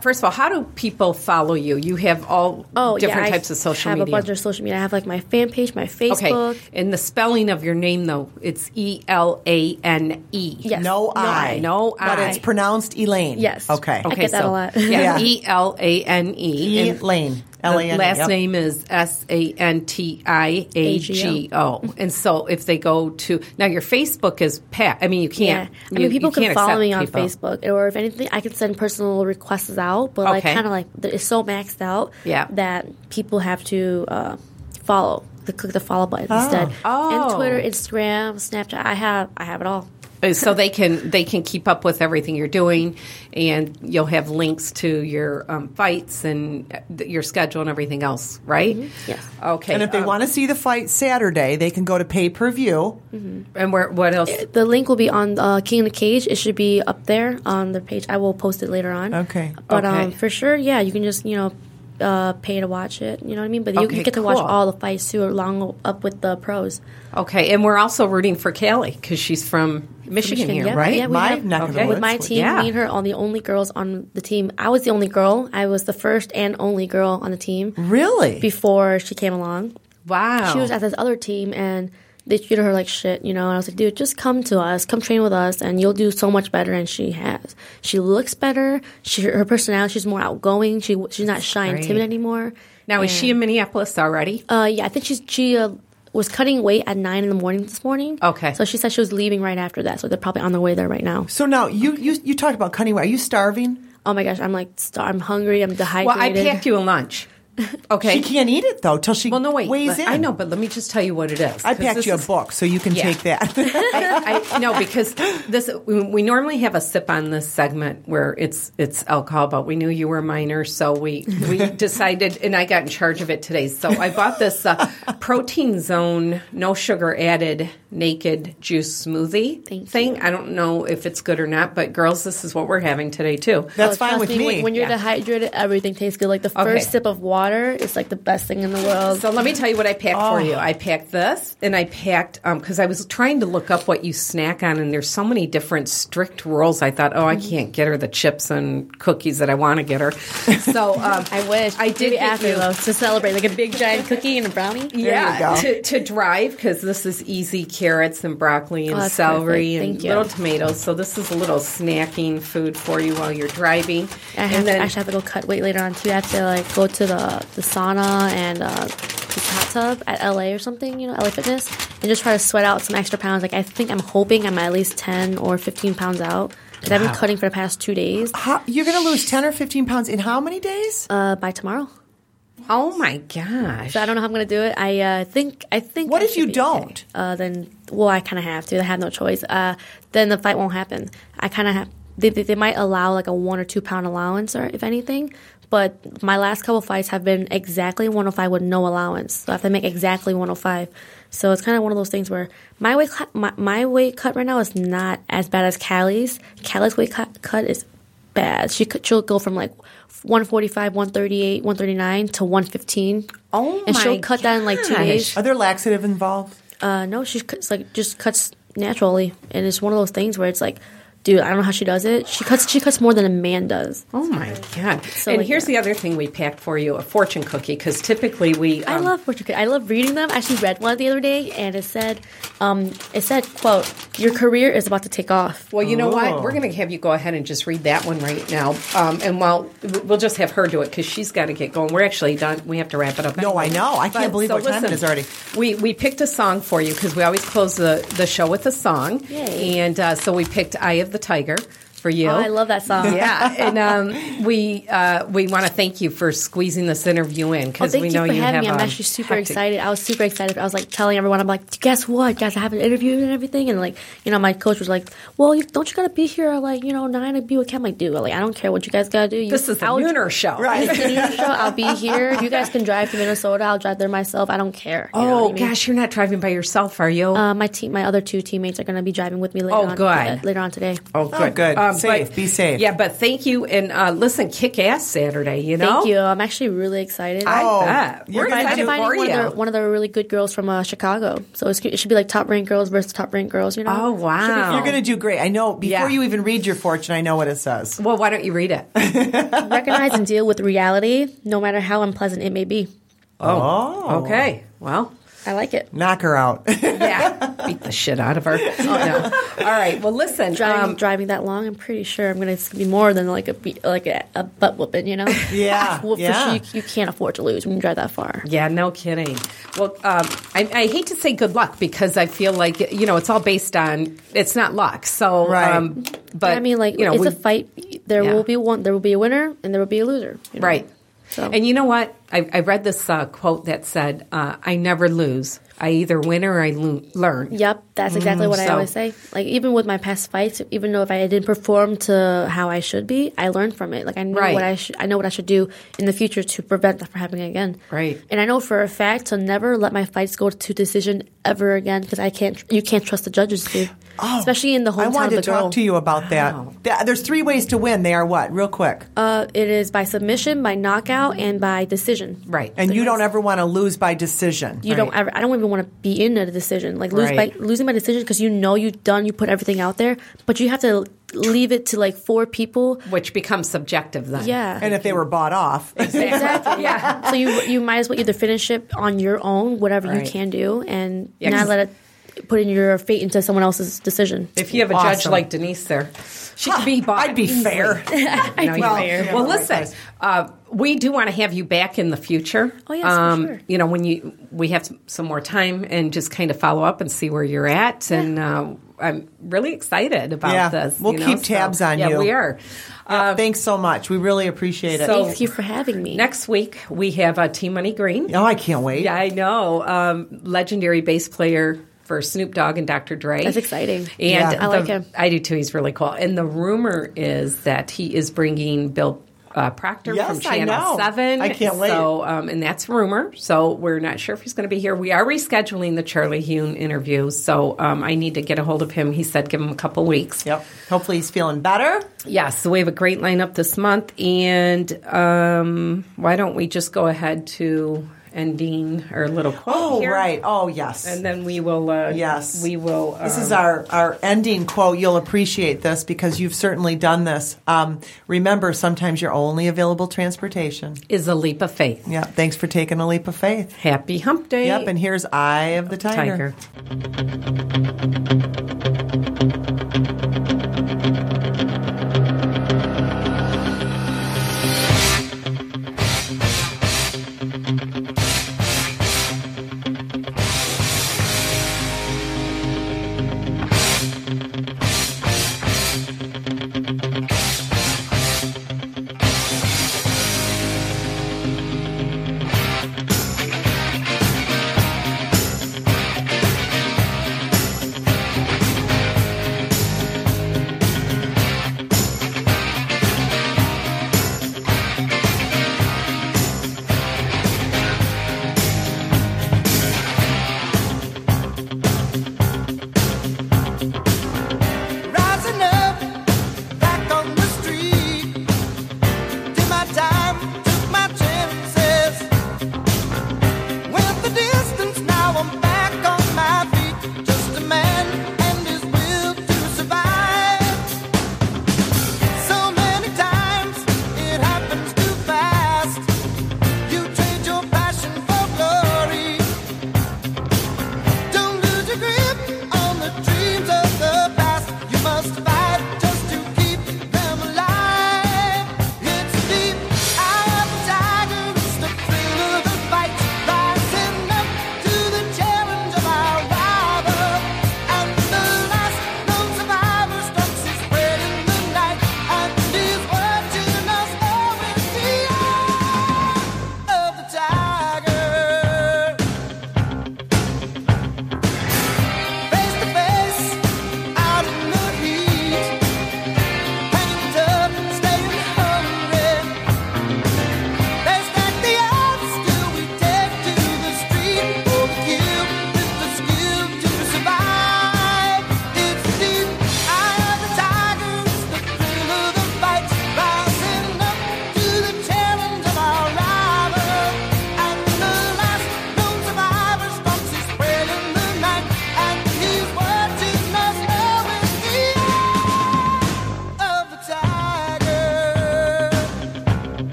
first of all, how do people follow you? You have all Oh, different yeah, types of social I have media. a bunch of social media. I have like my fan page, my Facebook. Okay, and the spelling of your name, though, it's E L A N E. Yes. No I. No But I. it's pronounced Elaine. Yes. Okay. I Okay, get that so, a lot. Yeah, Yeah. E L A N E. Elaine. The L A N E. last yep. name is S A N T I A G O. And so if they go to, now your Facebook is Pat. I mean, you Yeah, can't. I mean, you- people you can can't follow accept me on people. Facebook, or if anything, I can send personal requests out. But like, Okay. kind of like it's so maxed out Yeah. that people have to uh, follow, to click the follow button instead. Oh. And Twitter, Instagram, Snapchat, I have, I have it all. So they can they can keep up with everything you're doing, and you'll have links to your um, fights and uh, your schedule and everything else, right? Yes. Okay. And if they um, want to see the fight Saturday, they can go to pay per view. and where, what else? The link will be on uh, King of the Cage. It should be up there on the page. I will post it later on. Okay. But Okay. um, for sure, yeah, you can just, you know, uh, pay to watch it. You know what I mean? But you, Okay, you get to watch cool. all the fights too, along up with the pros. Okay, and we're also rooting for Callie because she's from Michigan, here, yeah. right? Yeah, we My have- neck of the Okay. With woods. my team, Yeah. me and her are the only girls on the team. I was the only girl. I was the first and only girl on the team Really? before she came along. Wow. She was at this other team, and they treated her like shit, you know. And I was like, dude, just come to us, come train with us, and you'll do so much better. And she has. She looks better. She, her personality, she's more outgoing. She she's not shy and great. timid anymore. Now, is And- she in Minneapolis already? Uh, yeah, I think she's she uh, was cutting weight at nine in the morning this morning. Okay. So she said she was leaving right after that. So they're probably on their way there right now. So now you, you you talked about cutting weight. Are you starving? Oh my gosh, I'm like, star- I'm hungry. I'm Well, dehydrated. I packed you a lunch. Okay. She can't eat it though till she well, no, wait. weighs but- in. I know, but let me just tell you what it is. I 'cause packed this you a is- book so you can Yeah. take that. I, I no, because this we, we normally have a sip on this segment where it's it's alcohol, but we knew you were a minor, so we we decided, and I got in charge of it today. So I bought this uh, Protein Zone, no sugar added, naked juice smoothie Thank thing. you. I don't know if it's good or not, but girls, this is what we're having today too. That's Oh, fine trust with me. When, when you're Yeah. dehydrated, everything tastes good. Like the Okay. first sip of water is like the best thing in the world. So let me tell you what I packed for Oh. you. I packed this, and I packed because I was trying to look up what you snack on, and there's so many different strict rules. I thought, oh, I can't get her the chips and cookies that I want to get her. So um, I wish. I did Maybe get after you- though to celebrate, like a big giant cookie and a brownie. Yeah, you to, to drive because this is easy carrots and broccoli and Oh, that's celery perfect. and Thank you. little tomatoes. So this is a little snacking food for you while you're driving. I have and to, then actually have to go cut weight later on too. I have to like go to the the sauna and uh, the hot tub at L A or something, you know, L A Fitness, and just try to sweat out some extra pounds. Like I think I'm hoping I'm at least ten or fifteen pounds out. Because I've been cutting for the past two days. How, you're going to lose ten or fifteen pounds in how many days? Uh, by tomorrow. oh my gosh. So I don't know how I'm gonna do it. I uh, think I think. What I if should you be don't? okay. Uh, then well, I kind of have to. I have no choice. Uh, then the fight won't happen. I kind of have. They, they they might allow like a one or two pound allowance, or if anything. But my last couple fights have been exactly one oh five with no allowance. So I have to make exactly one oh five. So it's kind of one of those things where my weight cut, my, my weight cut right now is not as bad as Callie's. Callie's weight cut, cut is bad. She could, she'll go from like one forty-five, one thirty-eight, one thirty-nine to one fifteen. Oh And my she'll cut that in like two gosh. days. Are there laxative involved? Uh, no, she cuts like just cuts naturally, and it's one of those things where it's like, dude, I don't know how she does it. She cuts she cuts more than a man does. Oh my god! So, and like, here's yeah. the other thing we packed for you: a fortune cookie. Because typically we, I um, love fortune cookies. I love reading them. I actually read one the other day, and it said, um, it said, "quote Your career is about to take off." Well, you know Oh. what? We're going to have you go ahead and just read that one right now, um, and while we'll just have her do it because she's got to get going. We're actually done. We have to wrap it up. No, I anyway. know. I can't But, believe so what time it listen, is already. We we picked a song for you because we always close the the show with a song, Yay. and uh, so we picked "Eye of the Tiger" for you. Oh, I love that song. Yeah, and um, we uh, we want to thank you for squeezing this interview in Oh, because thank we you know for you having have. me. I'm um, actually super hectic- excited. I was super excited. I was like telling everyone, I'm like, guess what, guys? I have an interview and everything. And like, you know, my coach was like, well, you, don't you gotta be here at like, you know, nine to be with Cam? I'm like, dude, like, I don't care what you guys gotta do. You, This is the I'll- Lunar Show, Right. It's the Lunar Show. I'll be here. You guys can drive to Minnesota. I'll drive there myself. I don't care. You know Oh what I mean? gosh, you're not driving by yourself, are you? Uh, my team, my other two teammates are going to be driving with me later Oh, on. good. uh, later on today. oh, good. good. Um, Um, Safe. but- Be safe. Yeah, but thank you. And uh, listen, kick ass Saturday, you know? Thank you. I'm actually really excited. I Oh, bet. you're We're gonna I'm excited do- finding for one you. of, the, one of the really good girls from uh, Chicago. So it's, it should be like top ranked girls versus top ranked girls, you know? Oh, wow. You're going to do great. I know. Before Yeah. you even read your fortune, I know what it says. Well, why don't you read it? Recognize and deal with reality, no matter how unpleasant it may be. Oh. Okay. Well, I like it. Knock her out. yeah. Beat the shit out of her. Oh, no. All right. Well, listen. Driving, um, driving that long, I'm pretty sure I'm going to be more than like a be- like a, a butt whooping, you know? Yeah, well, for yeah. sure, you, you can't afford to lose when you drive that far. Yeah, no kidding. Well, um, I, I hate to say good luck because I feel like, you know, it's all based on, it's not luck. So, Right. um, but I mean, like, you know, it's we- a fight. There Yeah. will be one. There will be a winner, and there will be a loser. you know? Right. So. And you know what? I, I read this uh, quote that said, uh, I never lose. I either win or I lo- learn. Yep, that's exactly what I so- always say. Like, even with my past fights, even though if I didn't perform to how I should be, I learned from it. Like, I know Right. what I should. I know what I should do in the future to prevent that from happening again. Right. And I know for a fact to never let my fights go to decision ever again because I can't. You can't trust the judges, dude. Oh, Especially in the I hometown wanted of to the girl. talk to you about that. Th- There's three ways to win. They are what? Real quick. Uh, it is by submission, by knockout, and by decision. Right. And you don't ever want to lose by decision. You don't ever. I don't even want to be in a decision. Like lose Right. by losing by decision because you know you've done. You put everything out there, but you have to leave it to like four people. Which becomes subjective then. Yeah. And if they were bought off. Exactly. Yeah. So you you might as well either finish it on your own, whatever Right. you can do, and Yeah, not 'cause- let it put in your fate into someone else's decision. If you have a judge Awesome. like Denise there, she could be bought. I'd be easily. fair. I'd No, be you won't. fair. Well, listen, uh, we do want to have you back in the future. Oh, yes, for sure. You know, when you we have some, some more time and just kind of follow up and see where you're at. And uh, I'm really excited about Yeah, this. we'll you know, keep so- tabs on yeah, you. we are. Yeah, thanks so much. We really appreciate it. So- Thank you for having me. Next week, we have uh, T Money Green. oh, I can't wait. Yeah, I know. Um, legendary bass player for Snoop Dogg and Doctor Dre. That's exciting. And Yeah. I like the- him. I do too. He's really cool. And the rumor is that he is bringing Bill uh, Proctor Yes, from I Channel know. seven. I can't wait. So, um, and that's rumor. So we're not sure if he's going to be here. We are rescheduling the Charlie Hune interview. So um, I need to get a hold of him. He said give him a couple weeks. Yep. Hopefully he's feeling better. Yes, so we have a great lineup this month. And um, why don't we just go ahead to ending our little quote Oh, here? right. Oh, yes. And then we will. Uh, Yes. we will. This um, is our, our ending quote. You'll appreciate this because you've certainly done this. Um, remember, sometimes your only available transportation. is a leap of faith. Yeah. Thanks for taking a leap of faith. Happy Hump Day. Yep. And here's Eye of the Tiger. Tiger.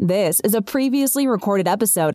This is a previously recorded episode.